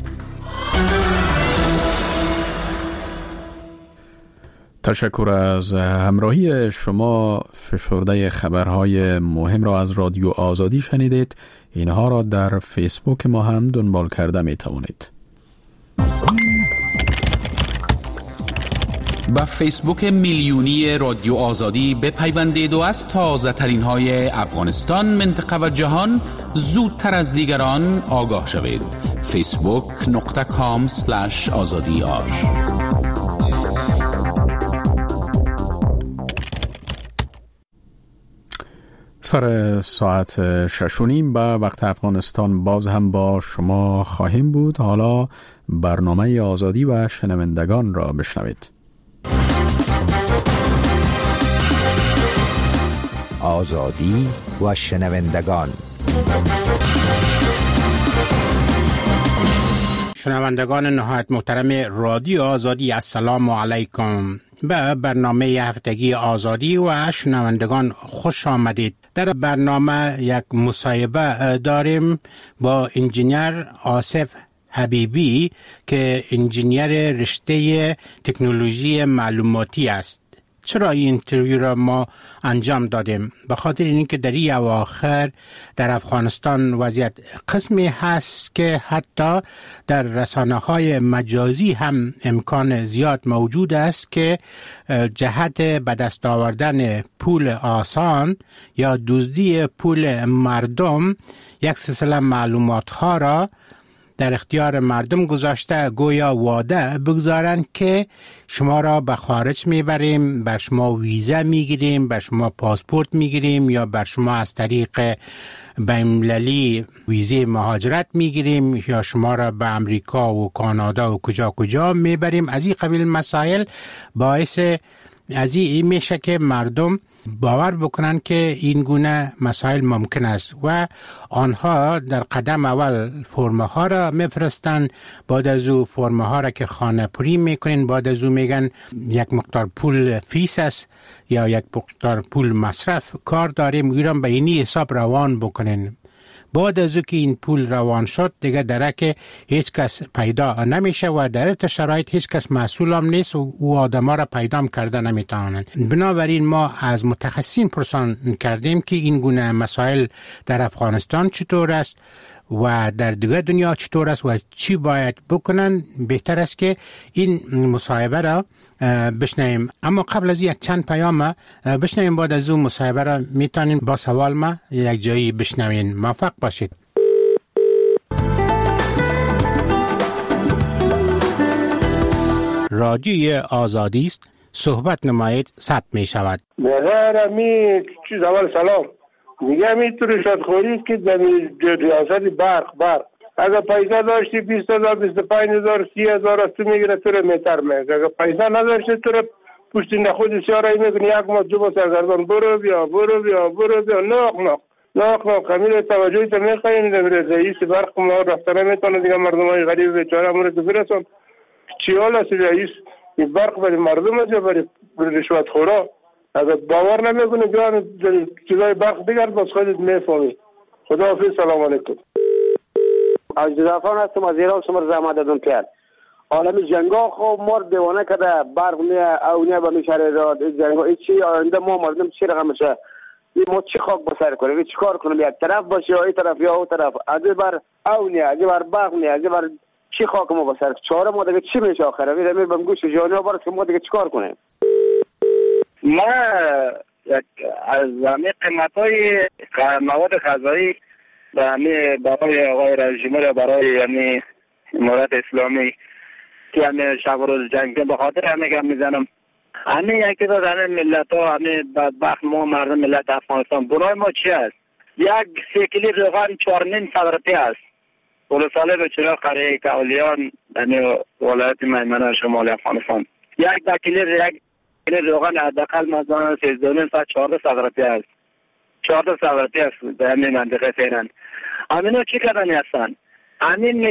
تشکر از همراهی شما. فشرده خبرهای مهم را از رادیو آزادی شنیدید. اینها را در فیسبوک ما هم دنبال کرده می توانید. با فیسبوک میلیونی رادیو آزادی بپیوندید و از تازه ترین های افغانستان، منطقه و جهان زودتر از دیگران آگاه شوید. facebook.com/azadiar. سر ساعت 6:30 به وقت افغانستان باز هم با شما خواهیم بود. حالا برنامه آزادی و شنوندگان را بشنوید. آزادی و شنوندگان. شنوندگان نهایت محترم رادیو آزادی، السلام علیکم. به برنامه هفتگی آزادی و شنوندگان خوش آمدید. در برنامه یک مصاحبه داریم با انجینیر آصف حبیبی که انجینیر رشته تکنولوژی معلوماتی است. چرا این اینترویو را ما انجام دادیم؟ به خاطر اینکه در این اواخر در افغانستان وضعیت قسمی هست که حتی در رسانه‌های مجازی هم امکان زیاد موجود است که جهت به دست آوردن پول آسان یا دزدی پول مردم یک سلسله معلومات ها را در اختیار مردم گذاشته، گویا وعده بگذارن که شما را به خارج میبریم، بر شما ویزا میگیریم، بر شما پاسپورت میگیریم یا بر شما از طریق بین‌المللی ویزه مهاجرت میگیریم یا شما را به امریکا و کانادا و کجا میبریم. از این قبیل مسائل باعث از این میشه که مردم باور بکنن که این گونه مسائل ممکن است و آنها در قدم اول فرم ها را میفرستن، بعد از او فرم ها را که خانه پوری میکنین، بعد از او میگن یک مقدار پول فیس است یا یک مقدار پول مصرف کار داریم، ایران به اینی حساب روان بکنین. بعد از او که این پول روان شد دیگه درک هیچ کس پیدا نمیشه و در این شرایط هیچ کس مسئول هم نیست و او آدم ها را پیدا کرده نمیتونن. بنابراین ما از متخصصین پرسان کردیم که این گونه مسائل در افغانستان چطور است و در دیگه دنیا چطور است و چی باید بکنن. بهتر است که این مصاحبه را بشنویم، اما قبل از یک چند پیام بشنویم. بعد از اون مصاحبه را میتونین با سوال ما یک جایی بشنوین. موفق باشید. رادیوی آزادی است، صحبت نمایید، ثبت می شود. بغیر می چیز اول سلام میگم این تو رشوت خوری که در ریاست برق اگر پیسه داشتی 20,000 25,000 30,000 از تو میگیره تو رو میتر میگه. اگر پیسه نداشتی تو رو پشت نخود سیارایی میکنی یک ما جو با سرگردان برو بیا ناق کمیل توجهی تا میخواییم در رئیس برق ما رفتنه میتونه دیگه مردم های غریب بیچاره مورد برسون چی حال است رئیس این برق برای مردم است یا برای رشوت خورا؟ اگر باور نمیکنه جان چیزای برق دیگر باز خودت میفهمی. خداحافظ، سلام علیکم. از جزافان هستم از ایران شمار زحمت دادم کرد عالم جنگا خب مرد دیوانه کده برق اونیه به میشاره را جنگا چی آینده ما مردم چی رقم میشه ما چی خاک بسر کنیم چی کار کنیم یک طرف باشه یا این طرف یا اون طرف از بر اونیه از بر برق نیه از بر چی خاک ما بسر چاره ما دیگه چی میشه آخره میره بهم گوش جانیا برس که ما دیگه چی کار کنیم. ما از همه قیمت‌های مواد غذایی و همه برای آقای رژیمه برای همه امارت اسلامی که همه شب و روز جنگ به خاطر همه گم میزنم همه یکی داد همه ملت ها همه بدبخت ما مردم ملت افغانستان برای ما چی است؟ یک 3 کیلو روغن 4.5 روپیه است. پول ساله به چرا قریه کاولیان همه ولایت میمنه شمال افغانستان یک 2 کیلو روغن حداقل مثلا 13 تا 14 روپیه است. 14 روپیه است در همین منطقه فعلا. همینا چی کردن هستن؟ همین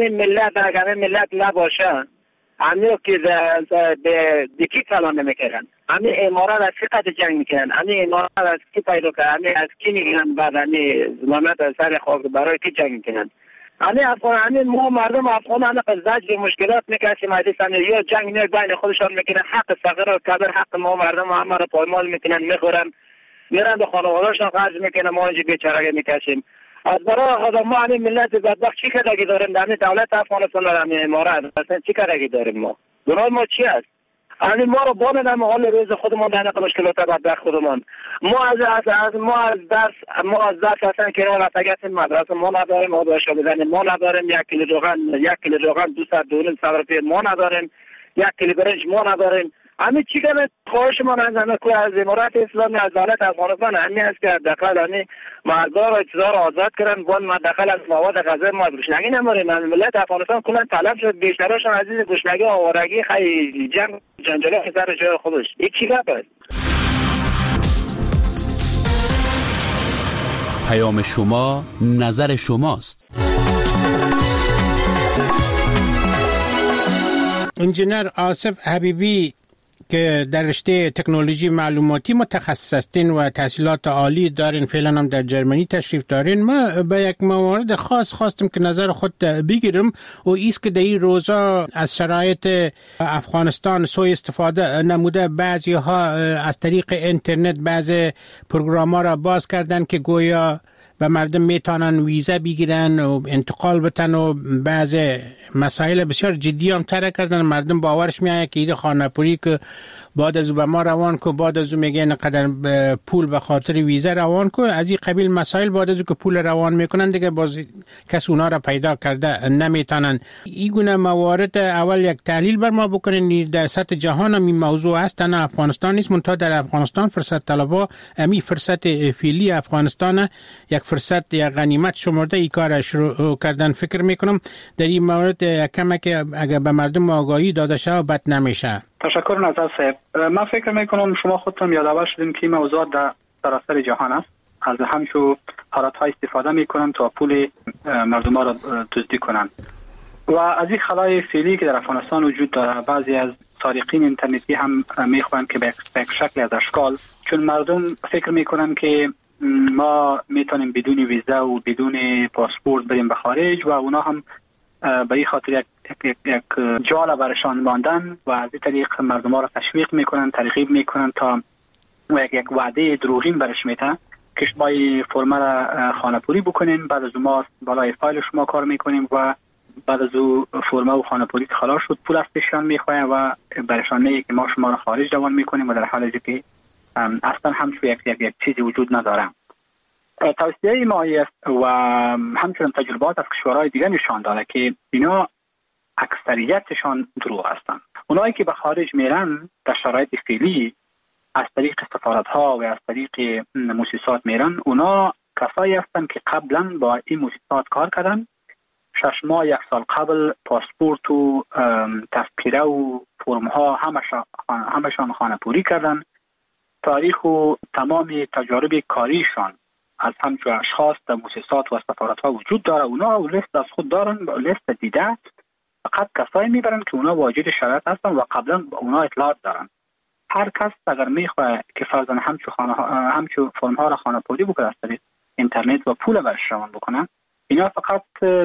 ملت نباشه همین که به دیکی سلام نمیکنن همین امارات از کی قد جنگ میکنن همین امارات از کی پیدا کنن همین از کی میگن بعد همین ظلمت از سر خاک برای کی جنگ میکنن همین افغان همین ما مردم افغان همین قضاج به مشکلات میکشیم حدیثن یا جنگ نه بین خودشان میکنن حق صغیر و کبیر حق ما مردم همه رو پایمال میکنن میخورن میرن به خانواده‌شان خرج میکنن ما اینجا بیچاره میکشیم از برای خدا ما همین ملت بدبخت چی کردگی داریم همین دولت افغانستان همین امارات اصلا چی کردگی داریم ما برای ما چی است همین ما رو بانم حال روز خودمون در نقل مشکلات بدبخت خودمون ما از درس اصلا کنار رفتگت مدرسه ما نداریم آبشو بزنیم ما نداریم 1 کیلو روغن 200 روپیه ما نداریم 1 کیلو برنج ما نداریم همین چی کنه خواهش ما نزنه که از امارات اسلامی از دولت افغانستان همین است که داخل همین مردار و اجزار آزاد کردن بان ما داخل از مواد غذایی ما گوشنگی نماریم ملت افغانستان کلا طلب شد بیشترشون عزیز گوشنگی و آوارگی خیلی جنجالی سر جای خودش این چی گپ است؟ پیام شما نظر شماست. انجینر آصف حبیبی که در رشته تکنولوژی معلوماتی متخصص هستین و تحصیلات عالی دارین فعلا هم در جرمنی تشریف دارین ما به یک موارد خاص خواستم که نظر خود بگیرم و ایست که در این روزا از شرایط افغانستان سوء استفاده نموده بعضی ها از طریق اینترنت بعضی پروگرام ها را باز کردن که گویا و مردم میتونن ویزا بگیرن و انتقال بتن و بعض مسائل بسیار جدی هم طرح کردن مردم باورش میاد که این خانه‌پوری که بعد از به ما روان کو بعد از میگه نقدر پول به خاطر ویزا روان کو از این قبیل مسائل بعد از که پول روان میکنن دیگه باز کس اونا را پیدا کرده نمیتونن این گونه موارد اول یک تحلیل بر ما بکنین در سطح جهان هم این موضوع است نه افغانستان نیست منتها در افغانستان فرصت طلبها امی فرصت فعلی افغانستان یک فرصت یا غنیمت شمرده این کار شروع کردن فکر میکنم در این مورد کمک اگر به مردم آگاهی داده شه بد نمیشه. تشکر نظر صاحب من فکر میکنم شما خودتون یادآور شدین که این موضوع در سراسر جهان است از همشو حالات های استفاده میکنن تا پول مردم ها را دزدی کنن و از این خلای فعلی که در افغانستان وجود داره بعضی از سارقین اینترنتی هم میخوان که به یک شکل از اشکال چون مردم فکر میکنن که ما میتونیم بدون ویزا و بدون پاسپورت بریم به خارج و اونا هم به این خاطر یک جال برشان ماندن و از این طریق مردم ها را تشویق میکنن ترغیب میکنن تا یک وعده دروغین برش میتن که شما فرم را خانه‌پوری بکنین بعد از ما بالای فایل شما کار میکنیم و بعد از او فرم و خانه‌پوری که خلاص شد پول از پیششان میخوایم و برشان میگه که ما شما را خارج روان میکنیم و در حالی که اصلا همچون یک چیزی وجود نداره. توصیه ما است و همچنین تجربات از کشورهای دیگر نشان داده که اینا اکثریتشان دروغ هستند. اونایی که به خارج میرن در شرایط فعلی از طریق سفارت‌ها و از طریق مؤسسات میرن اونا کسایی هستند که قبلا با این مؤسسات کار کردن 6 ماه 1 سال قبل پاسپورت و تذکره و فرم ها همشان خانه پوری کردن. تاریخ و تمام تجارب کاریشان از همچو اشخاص در مؤسسات و سفارت ها وجود داره. اونا لیست از خود دارن، لیست دیده. فقط کسایی میبرن که اونا واجد شرایط هستن و قبلا اونا اطلاعات دارن. هر کس اگر میخواه که فرضاً همچو فرم ها را خانه پوری بکنه از طریق اینترنت و پول برش روان بکنن، اینا فقط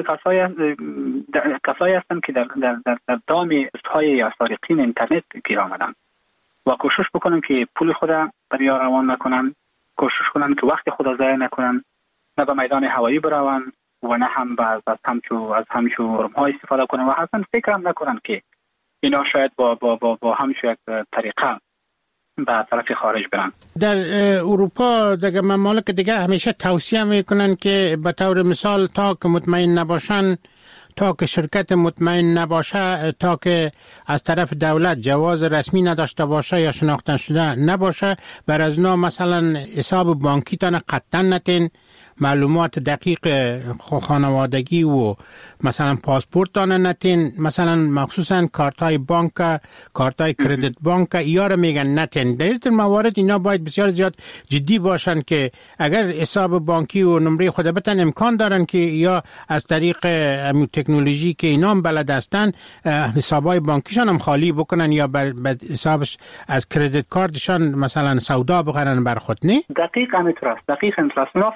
کسایی هستن که در دام های یا سارقین اینترنت گیر آمدن و کوشش بکنن که پول خود برای روان نکنن، کوشش کنن که وقت خود ضایع نکنن، نه به میدان هوایی برون و نه هم از همچو فرم های استفاده کنن و اصلا فکر هم نکنن که اینا شاید با همچو یک طریقه به طرف خارج برن. در اروپا در ممالک دیگه همیشه توصیه میکنن که به طور مثال تا که مطمئن نباشن، تا که شرکت مطمئن نباشه، تا که از طرف دولت جواز رسمی نداشته باشه یا شناخته شده نباشه، بر از نام مثلا حساب بانکی تان قطعا نتین، معلومات دقیق خانوادگی و مثلا پاسپورت تان نتین، مثلا مخصوصا کارت های بانک، کارت های کردیت بانک ایار میگن نتین. در این موارد اینا باید بسیار زیاد جدی باشن که اگر حساب بانکی و نمره خود بتن امکان دارن که یا از طریق تکنولوژی که اینا هم بلد هستن حسابای بانکیشان هم خالی بکنن یا بر حسابش از کردیت کارتشان مثلا سودا بخرن بر خود. نه دقیق همینطور است. اونا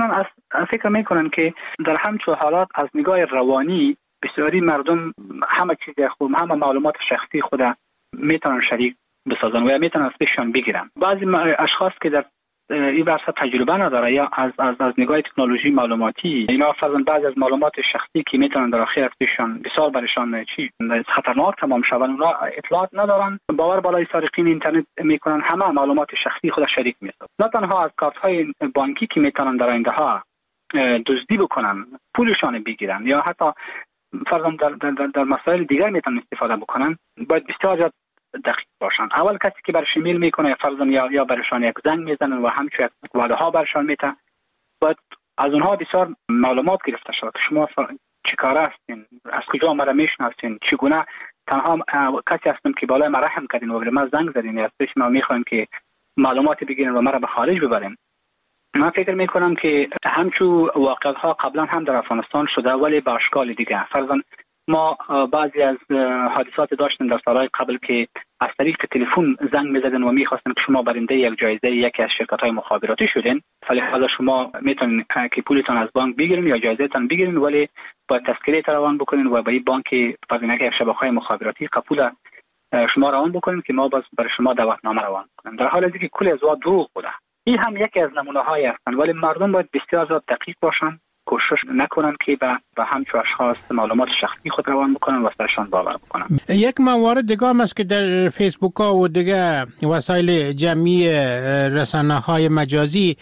فکر میکنن که در همچون حالات از نگاه روانی بسیاری مردم همه چیز خود، همه معلومات شخصی خود میتونن شریک بسازن و یا میتونن از پیششان بگیرن. بعضی اشخاص که در این ورسه تجربه نداره یا از نگاه تکنولوژی معلوماتی، اینا فرضاً بعضی از معلومات شخصی که میتونن در آخر از پیششان بسیار برشان خطرناک تمام شون، اونا اطلاعات ندارن، باور بالای سارقین اینترنت میکنن، همه معلومات شخصی خود شریک میسازن. نه تنها از کارت های بانکی که میتونن در آینده ها دزدی بکنن، پولشان بگیرن یا حتی فرضاً در مسائل دیگر میتونن استفاده بکنن، باید بسیار دقیق باشن. اول کسی که برش ایمیل میکنه فرضاً یا برشان یک زنگ میزنن و همچون یک وعده ها برشان میته، باید از اونها بسیار معلومات گرفته شد. شما چه کاره هستین، از کجا مرا میشناسین، چگونه تنها کسی هستم که بالای مرا رحم کردین و به من زنگ زدین یا از ما میخواین که معلومات بگیرین و مرا به خارج ببرین. من فکر میکنم که همچون واقعیت ها قبلا هم در افغانستان شده ولی به اشکال دیگه. فرضاً ما بعضی از حادثات داشتیم در سالهای قبل که از طریق تلفن زنگ می‌زدن و می‌خواستن که شما برنده یک جایزه یکی از شرکت‌های مخابراتی شدین، فلذا شما میتونین که پولتون از بانک بگیرین یا جایزه‌تون بگیرین ولی با تذکره روان بکنین و با این بانک فرضاً یک شبکه‌های مخابراتی قبول شما روان بکنین که ما باز برای شما دعوتنامه روان کنیم، در حالی که کل از دروغ بوده. این هم یکی از نمونه‌های هستند ولی مردم باید بسیار زیاد دقیق باشن، کوشش نکنن که به همچون اشخاص معلومات شخصی خود روان بکنن و سرشان باور بکنن. یک موارد دیگه هم است که در فیسبوک ها و دیگه وسایل جمعی رسانه‌های مجازی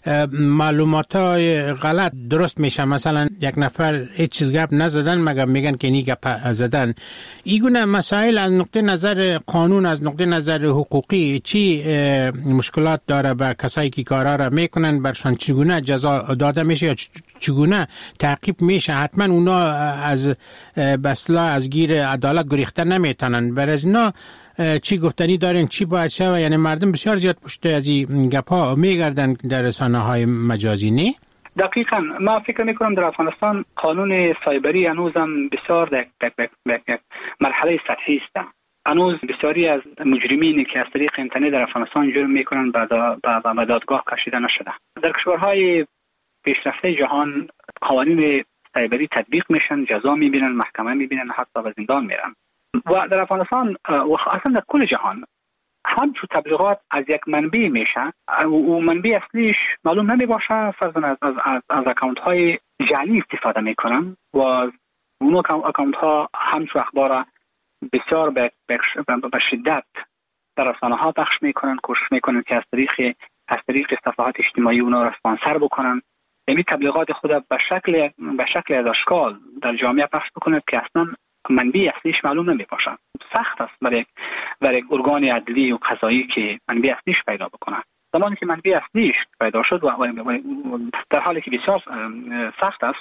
معلومات های غلط درست میشه. مثلا یک نفر هیچ چیز گپ نزدن مگر میگن که نی گپ زدن. این گونه مسائل از نقطه نظر قانون، از نقطه نظر حقوقی چی مشکلات داره بر کسایی که کارا را میکنن؟ برشان چگونه جزا داده میشه یا چگونه تعقیب میشه؟ حتما اونا از بسلا از گیر عدالت گریخته نمیتونن. برای اینا چی گفتنی دارین؟ چی باید شود؟ یعنی مردم بسیار زیاد پشت از این گپا میگردن در رسانه‌های مجازی. نه دقیقاً. ما فکر میکنم در افغانستان قانون سایبری هنوزم بسیار در مرحله سطحی است. هنوز بسیاری از مجرمینی که از طریق اینترنت در افغانستان جرم میکنن به دادگاه کشیده نشده. در کشورهای پیشرفته جهان قوانین سایبری تطبیق میشن، جزا میبینن، محکمه میبینن، حتی به زندان میرن. و در افغانستان و اصلا در کل جهان همچون تبلیغات از یک منبع میشه و منبع اصلیش معلوم نمی باشه، فرضاً از اکانت های جعلی استفاده میکنن و اون اکانت ها همچون اخبار بسیار به شدت در رسانه ها پخش میکنن، کوشش میکنن که از طریق صفحات اجتماعی اونا را اسپانسر بکنن، یعنی تبلیغات خود به شکل از اشکال در جامعه پخش بکنند که اصلا منبع اصلیش معلوم نمی باشه. سخت است برای ارگان عدلی و قضایی که منبع اصلیش پیدا بکنه. زمانی که منبع اصلیش پیدا شد و در حالی که بسیار سخت است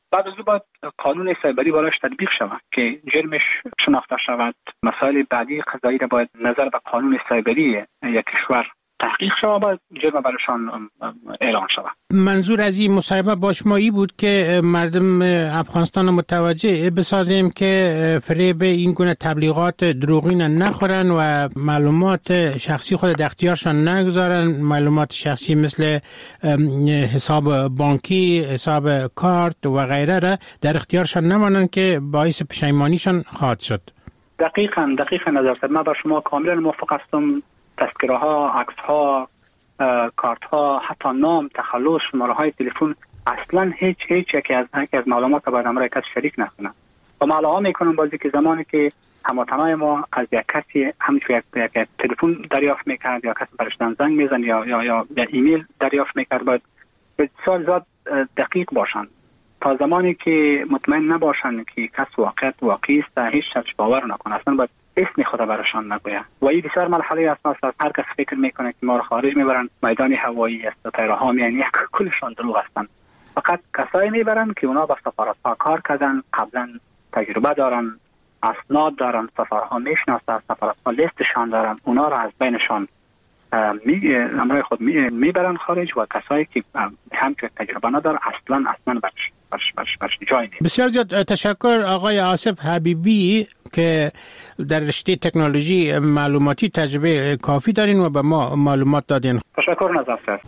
بعد از اون باید قانون سایبری براش تطبیق شود که جرمش شناخته شود. مسائل بعدی قضایی را باید نظر به قانون سایبری یک کشور تحقیق شود، باید جرم برایشان اعلان شود. منظور از این مصاحبه با شما ای بود که مردم افغانستان متوجه بسازیم که فریب این گونه تبلیغات دروغین نخورن و معلومات شخصی خود در اختیارشان نگذارن، معلومات شخصی مثل حساب بانکی، حساب کارت و غیره را در اختیارشان نمانن که باعث پشیمانیشان خواهد شد. دقیقاً نظر من با شما کاملا موافق هستم. تذکره ها، عکس ها، کارت ها، حتی نام، تخلص، شماره های تلفن، اصلا هیچ یکی از معلومات با همراه کسی شریک نکنن. و معلومات میکنم بازی که زمانی که هموطنای ما از یک کسی همینطور یک تلفن دریافت میکرد یا کسی برشتن زنگ میزن یا ایمیل دریافت میکرد، باید بسیار زیاد دقیق باشند تا زمانی که مطمئن نباشند که کس واقعی است هیچ شخص باور نکنه، اصلا باید اسم خدا براشان نگوید. و این بسیار مرحله اساس است. هر کس فکر میکنه که ما رو خارج میبرن میدان هوایی است، طیارها میان، کلشان دروغ هستند. فقط کسایی میبرن که اونا با سفارت‌ها کار کردن، قبلا تجربه دارن، اسناد دارن، سفارت‌ها میشناسن، سفارت‌ها لیستشان دارن، اونا رو از بینشان امرای خود میبرن خارج و کسایی که همچون تجربه نداره اصلا برش جای نیست. بسیار زیاد تشکر آقای آصف حبیبی که در رشته تکنولوژی معلوماتی تجربه کافی دارین و به ما معلومات دادین. تشکر نظر.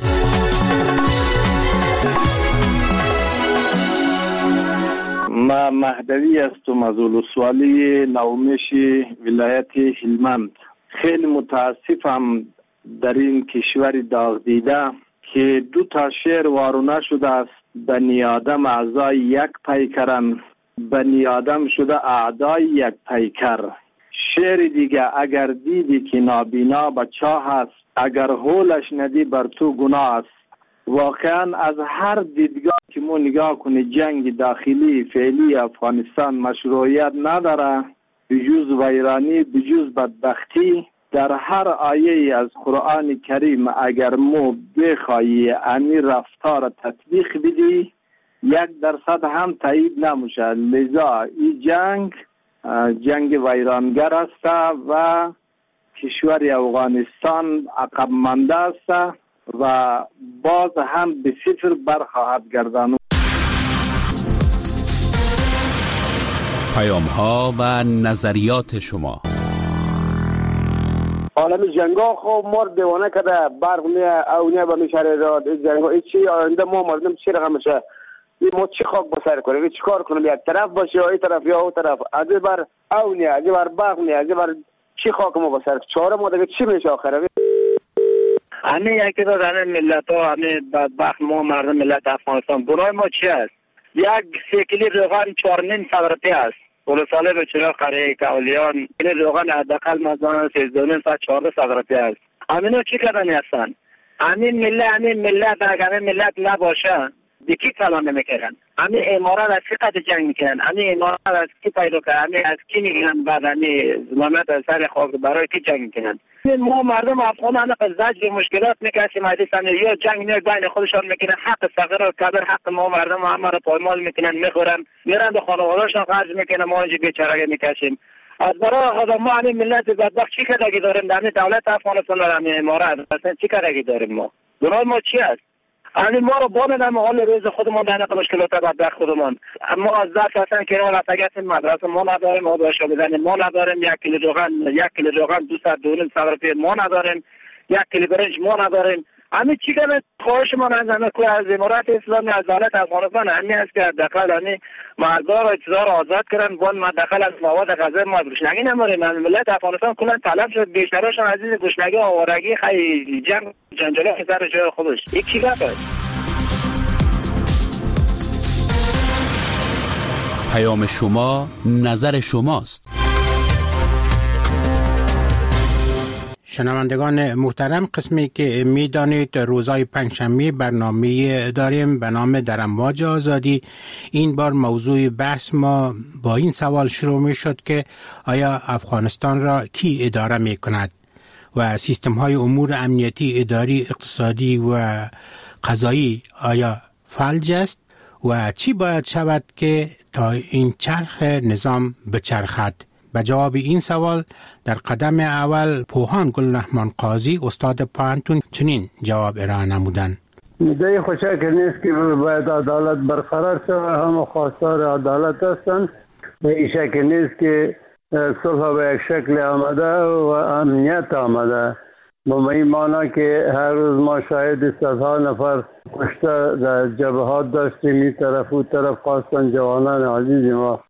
ما مهدوی هستم از ولسوالی نومش ولایت هلمند. خیلی متاسفم در این کشور داغ دیده که 2 شیر وارونه شده است. بنی آدم اعضای یک پیکرن، بنی آدم شده اعضای یک پیکر. شیر دیگه اگر دیدی که نابینا بچه هست، اگر هولش ندی بر تو گناه است. واقعا از هر دیدگاه که ما نگاه کنی جنگ داخلی فعلی افغانستان مشروعیت نداره، بجز ویرانی، بجز بدبختی. در هر آیه از قرآن کریم اگر مو بخوایی امی رفتار تطبیق بدی 1% هم تایید نمیشه. لذا این جنگ ویرانگر است و کشور افغانستان عقب مانده است و باز هم به صفر برخواهد گرداند. پیام ها و نظریات شما. عالم جنگا خو مر دیوانه کده برق میه او نه به میشره را جنگا چی آینده ما مردم چی رقم میشه، ما چی خاک بسر کنیم، چی کار کنیم، یک طرف باشه یا این طرف یا اون طرف، از بر او نه از بر برق نه از بر چی خاک ما بسر چهار ما دیگه چی میشه آخره. همه یکی دو دانه ملت ها همه بدبخت ما مردم ملت افغانستان برای ما چی است؟ یک سیکلی روغن 4.5 روپیه است. اول ساله به چرا قریه کولیان این روغن حداقل مثلا 13.5 روپیه است. همینا چی کردن هستن؟ همین ملت اگر ملت نباشه دیگه کلام نمیکنن. همین امارات از کی قد جنگ میکنن؟ همین امارات از کی پیدا کردن؟ همین از کی میگن بعد همین ظلمت از سر خاک برای کی جنگ میکنن؟ ما مردم افغان همه زجر مشکلات میکشیم حدیثن یا جنگ نه بین خودشان میکنن، حق صغیر و کبیر حق ما مردم همه رو پایمال میکنن، میخورن، میرن به خانواده‌شان خرج میکنن، ما اینجا بیچاره میکشیم. از برای خود ما همین ملت بدبخت چی کردگی داریم؟ در دولت افغانستان در همین امارات اصلا چی کردگی داریم ما؟ برای ما چی است؟ همین ما رو بانم حال روز خودمون در نقل مشکلات بدبخت خودمون. ما از دست اصلا که اون لطگت مدرسه ما نداریم، ما باشا بزنیم ما نداریم، 1 کیلو روغن 200 روپیه ما نداریم، 1 کیلو برنج ما نداریم. همین چی کنه خواهش ما نزنه که از امارات اسلامی از دولت افغانستان همین است که داخل همین مردار و اجزار آزاد کردن وان ما داخل از مواد غذایی ما گوشنگی نماریم. ملت افغانستان کلا طلب شد بیشترشون عزیز گوشنگی و آوارگی خیلی جنجالی سر جای خودش. یک چی گفت پیام شما نظر شماست. شنوندگان محترم، قسمی که میدانید روزهای پنجشنبه برنامه داریم به نام در امواج آزادی. این بار موضوع بحث ما با این سوال شروع می شد که آیا افغانستان را کی اداره می کند و سیستم های امور امنیتی، اداری، اقتصادی و قضایی آیا فلج است و چی باید شود که تا این چرخ نظام بچرخد؟ به جواب این سوال در قدم اول پوهان گلرحمان قاضی استاد پانتون چنین جواب ارائه نمودند. مدعی خوشک نیست که باید عدالت برقرار شود، همه خواستار عدالت هستند و این شک نیست که صلح به یک شکل آمده و امنیت آمده. با این معنی که هر روز ما شاهد صدها نفر کشته در جبهات داشتیم، این طرف و طرف خواستن جوانان عزیز ما.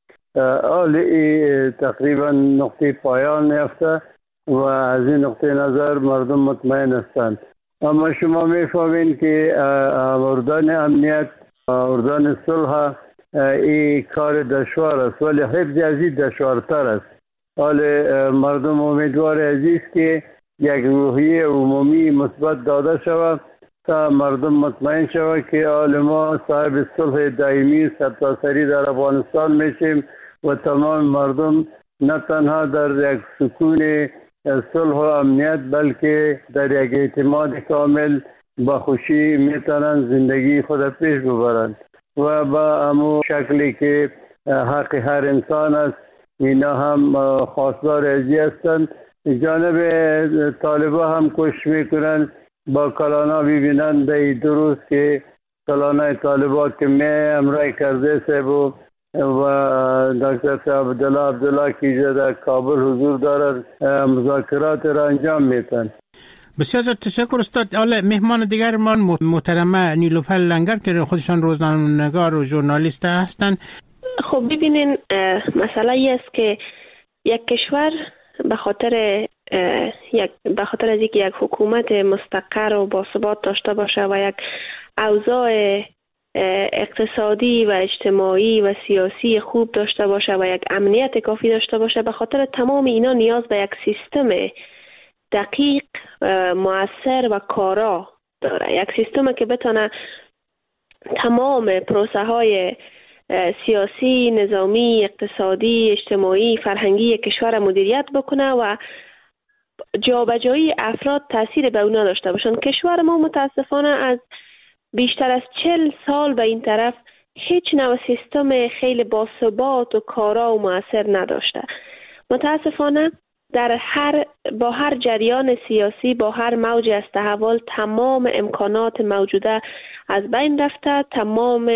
حالی تقریبا نقطه پایان یافته و از این نقطه نظر مردم مطمئن هستند. اما شما میفهمین که اردان امنیت، اردان صلح این کار دشوار است، ولی حفظ از این دشوارتر است. حالی مردم امیدوار عزیز که یک روحیه عمومی مثبت داده شود تا مردم مطمئن شود که حال ما صاحب صلح دائمی سرتاسری در افغانستان میشیم و تمام مردم نه تنها در یک سکون صلح و امنیت بلکه در یک اعتماد کامل با خوشی میتونن زندگی خود پیش ببرند و با همون شکلی که حق هر انسان است اینا هم خواستار ازی هستند. جانب طالبا هم کوشش میکنن با کلانا ببینن در درست که کلانای طالبا که می امرای کرده سبو و دکتر عبدالله که در کابل حضور دارد مذاکرات را انجام میتن. بسیار تشکر استاد. حالا مهمان دیگر ما محترمه نیلوفر لنگر که خودشان روزنامه‌نگار و ژورنالیست هستند. خب ببینین مسئله ای است که یک کشور به خاطر از اینکه یک حکومت مستقر و باثبات داشته باشه و یک اوضاع اقتصادی و اجتماعی و سیاسی خوب داشته باشه و یک امنیت کافی داشته باشه، به خاطر تمام اینا نیاز به یک سیستم دقیق، مؤثر و کارا داره. یک سیستم که بتونه تمام پروسه های سیاسی، نظامی، اقتصادی، اجتماعی، فرهنگی کشور مدیریت بکنه و جابجایی افراد تاثیر به اونا داشته باشن. کشور ما متاسفانه از بیشتر از 40 سال به این طرف هیچ نوع سیستم خیلی باثبات و کارا و مؤثر نداشته. متاسفانه با هر جریان سیاسی، با هر موج از تحول، تمام امکانات موجوده از بین رفته، تمام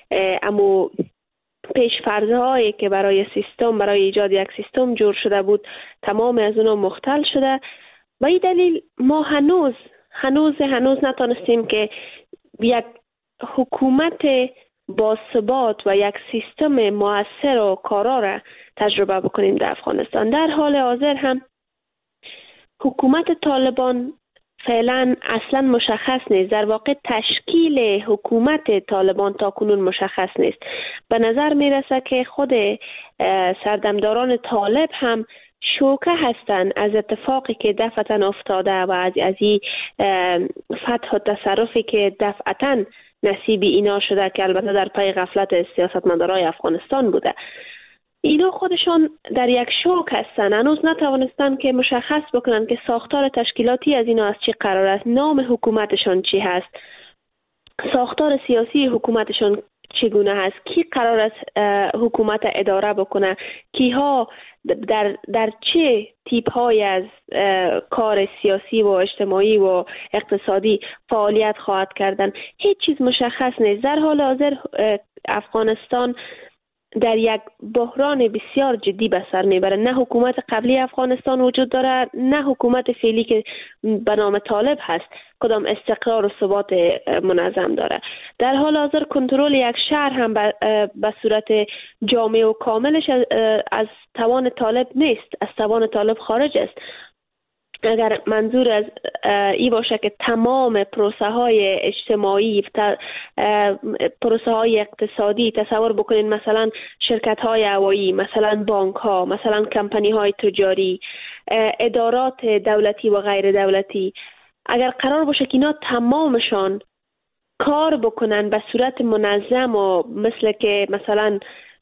پیش‌فرض‌هایی که برای ایجاد یک سیستم جور شده بود تمام از اونها مختل شده. به این دلیل ما هنوز نتونستیم که یک حکومت باثبات و یک سیستم مؤثر و کارا را تجربه بکنیم در افغانستان. در حال حاضر هم حکومت طالبان فعلا اصلا مشخص نیست. در واقع تشکیل حکومت طالبان تا کنون مشخص نیست. به نظر میرسه که خود سردمداران طالب هم شوکه هستند از اتفاقی که دفعتاً افتاده و از این فتح و تصرفی که دفعتاً نصیب اینا شده که البته در پی غفلت سیاستمدارای افغانستان بوده. اینا خودشان در یک شوک هستن، هنوز نتوانستن که مشخص بکنن که ساختار تشکیلاتی از اینا از چی قرار است، نام حکومتشان چی هست، ساختار سیاسی حکومتشان چگونه هست، کی قرار است حکومت اداره بکنه، کیها در چه تیپ های از کار سیاسی و اجتماعی و اقتصادی فعالیت خواهد کردن. هیچ چیز مشخص نیست. در حال حاضر افغانستان در یک بحران بسیار جدی به سر میبره. نه حکومت قبلی افغانستان وجود داره، نه حکومت فعلی که به نام طالب هست کدام استقرار و ثبات منظم داره. در حال حاضر کنترل یک شهر هم به صورت جامع و کاملش از توان طالب نیست، از توان طالب خارج است. اگر منظور از این باشه که تمام پروسه های اجتماعی، پروسه های اقتصادی، تصور بکنین مثلا شرکت های هوایی، مثلا بانک ها، مثلا کمپانی های تجاری، ادارات دولتی و غیر دولتی، اگر قرار باشه که اینا تمامشان کار بکنن به صورت منظم و مثل که مثلا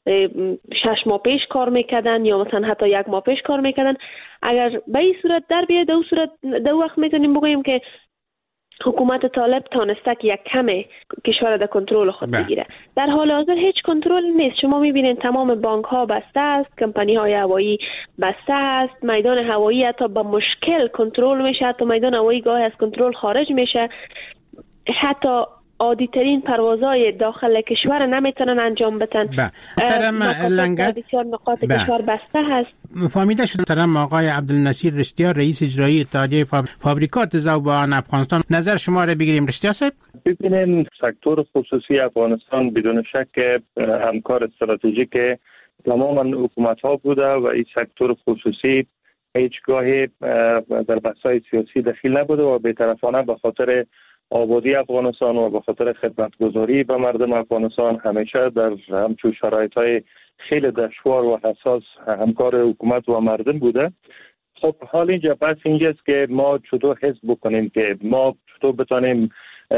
6 ماه پیش کار میکردن یا مثلا حتی 1 ماه پیش کار میکردن، اگر به این صورت در بیاد، در وقت میتونیم بگوییم که حکومت طالب تانسته که یک کم کشور در کنترل خود بگیره. در حال حاضر هیچ کنترل نیست. شما میبینید تمام بانک ها بسته است، کمپانی های هوایی بسته است، میدان هوایی حتی با مشکل کنترل میشه، حتی میدان هوایی گاهی از کنترل خارج میشه، حتی عادی ترین پروازهای داخل کشور نمیتونن انجام بدن. بسیار نقاط کشور بسته هست. فهمیده شد محترم آقای عبدالنصیر رشتیا، رئیس اجرایی اتحادیه فابریکات ذوبان افغانستان، نظر شما را بگیریم. رشتیا صاحب، ببینیم سکتور خصوصی افغانستان بدون شک همکار استراتژیک تمام حکومت ها بوده و این سکتور خصوصی هیچگاهی در بحث‌های سیاسی دخیل نبوده و بی‌طرفانه به خاطر آبادی افغانستان و به خاطر خدمتگزاری به مردم افغانستان همیشه در همچون شرایط‌های خیلی دشوار و حساس همکار حکومت و مردم بوده. خب حال اینجا بس اینجاست که ما چطور حس بکنیم که ما چطور بتانیم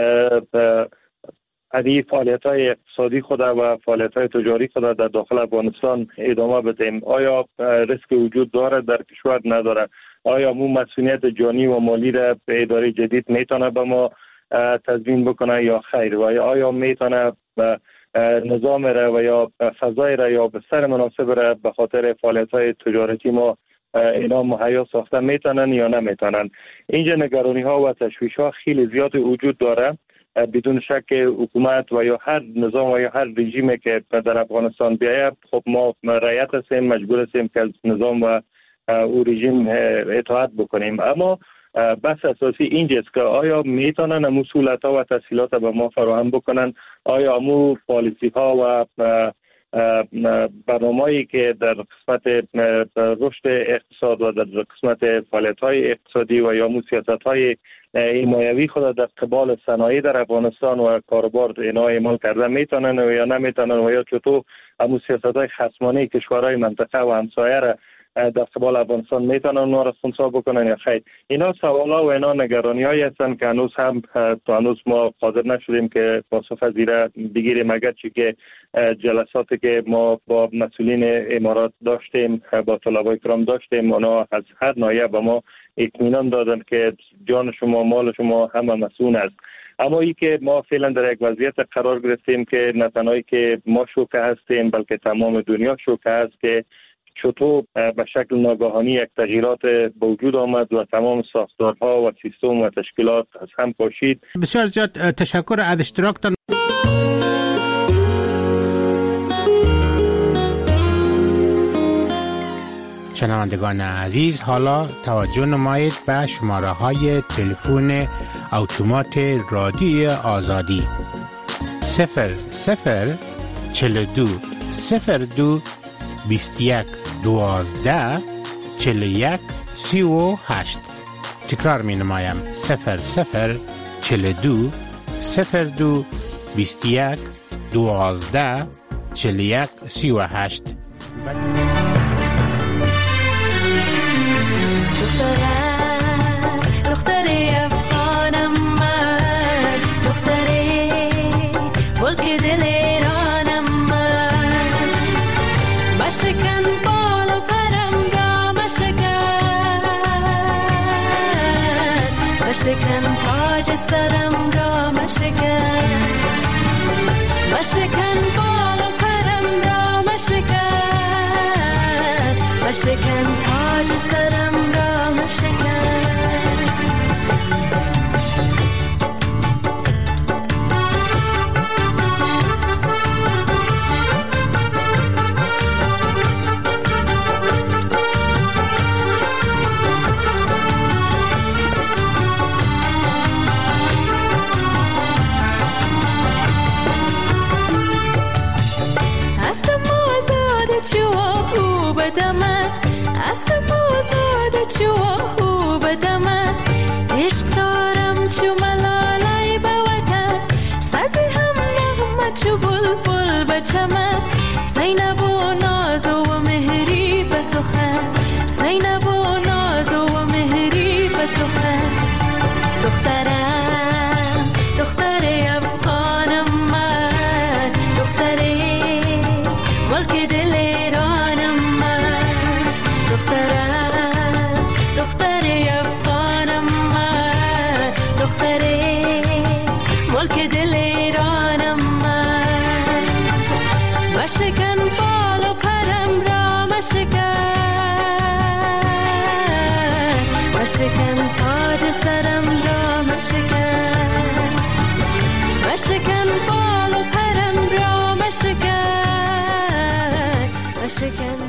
ادی فعالیت‌های اقتصادی خود و فعالیت‌های تجاری خود در داخل افغانستان ادامه بدیم. آیا ریسک وجود داره در کشور نداره؟ آیا مو مسئولیت جانی و مالی را به اداره جدید میتونه به ما تضمین بکنه یا خیر؟ و آیا میتونه نظام را و یا فضای را یا بستر مناسب را به خاطر فعالیت‌های تجارتی ما اینا مهیا ساخته میتونن یا نمیتونن؟ اینجا نگرانی ها و تشویش ها خیلی زیاد وجود داره. بدون شک حکومت و یا هر نظام و یا هر رژیمی که در افغانستان بیاید، خب ما رعیت هستیم، مجبور هستیم که از نظام و او رژیم اطاعت بکنیم. اما بحث اساسی اینجاست که آیا میتونن امو سهولت ها و تسهیلات به ما فراهم بکنن؟ آیا امو پالیسی ها و برنامه‌ای که در قسمت رشد اقتصاد و در قسمت فعالیت‌های اقتصادی و یا سیاست‌های حمایوی خود در قبال صنایع در افغانستان و کاروبار اینا اعمال کرده میتونن و یا نمیتونن و یا چطور امو سیاست‌های خصمانه کشورهای منطقه و همسایه را در قبال افغانستان میتونن اونا را خنثی بکنن یا خیر؟ اینا سوالا و اینا نگرانی‌هایی هستن که هنوز ما قادر نشدیم که پاسخ از اینا بگیریم، اگر چی که جلساتی که ما با مسئولین امارات داشتیم، با طلبای کرام داشتیم، اونا از هر ناحیه به ما اطمینان دادن که جان شما مال شما همه مسئول است. اما ای که ما فعلا در یک وضعیت قرار گرفتیم که نه تنهایی که ما شوکه هستیم بلکه تمام دنیا شوکه است که چطور به شکل ناگهانی یک تغییرات به وجود آمد و تمام ساختارها و سیستم و تشکیلات از هم پاشید. بسیار زیاد تشکر از اشتراکتان. شنوندگان عزیز، حالا توجه نمایید به شماره های تلفن اتومات رادیوی آزادی 0042 02 21 12 41 38. تکرار می نمایم 0042 02 21 12 41 38. دختری افغانم من، دختری ملک دل ایرانم من، مشکن بال و پرم را مشکن، مشکن تاج سرم را مشکن، مشکن بال و پرم را مشکن، مشکن تاج سرم را مشکن. دختری ملک دل ایرانم من. مشکن بال و پرم را مشکن، مشکن تاج سرم را مشکن، مشکن بال و پرم را مشکن، مشکن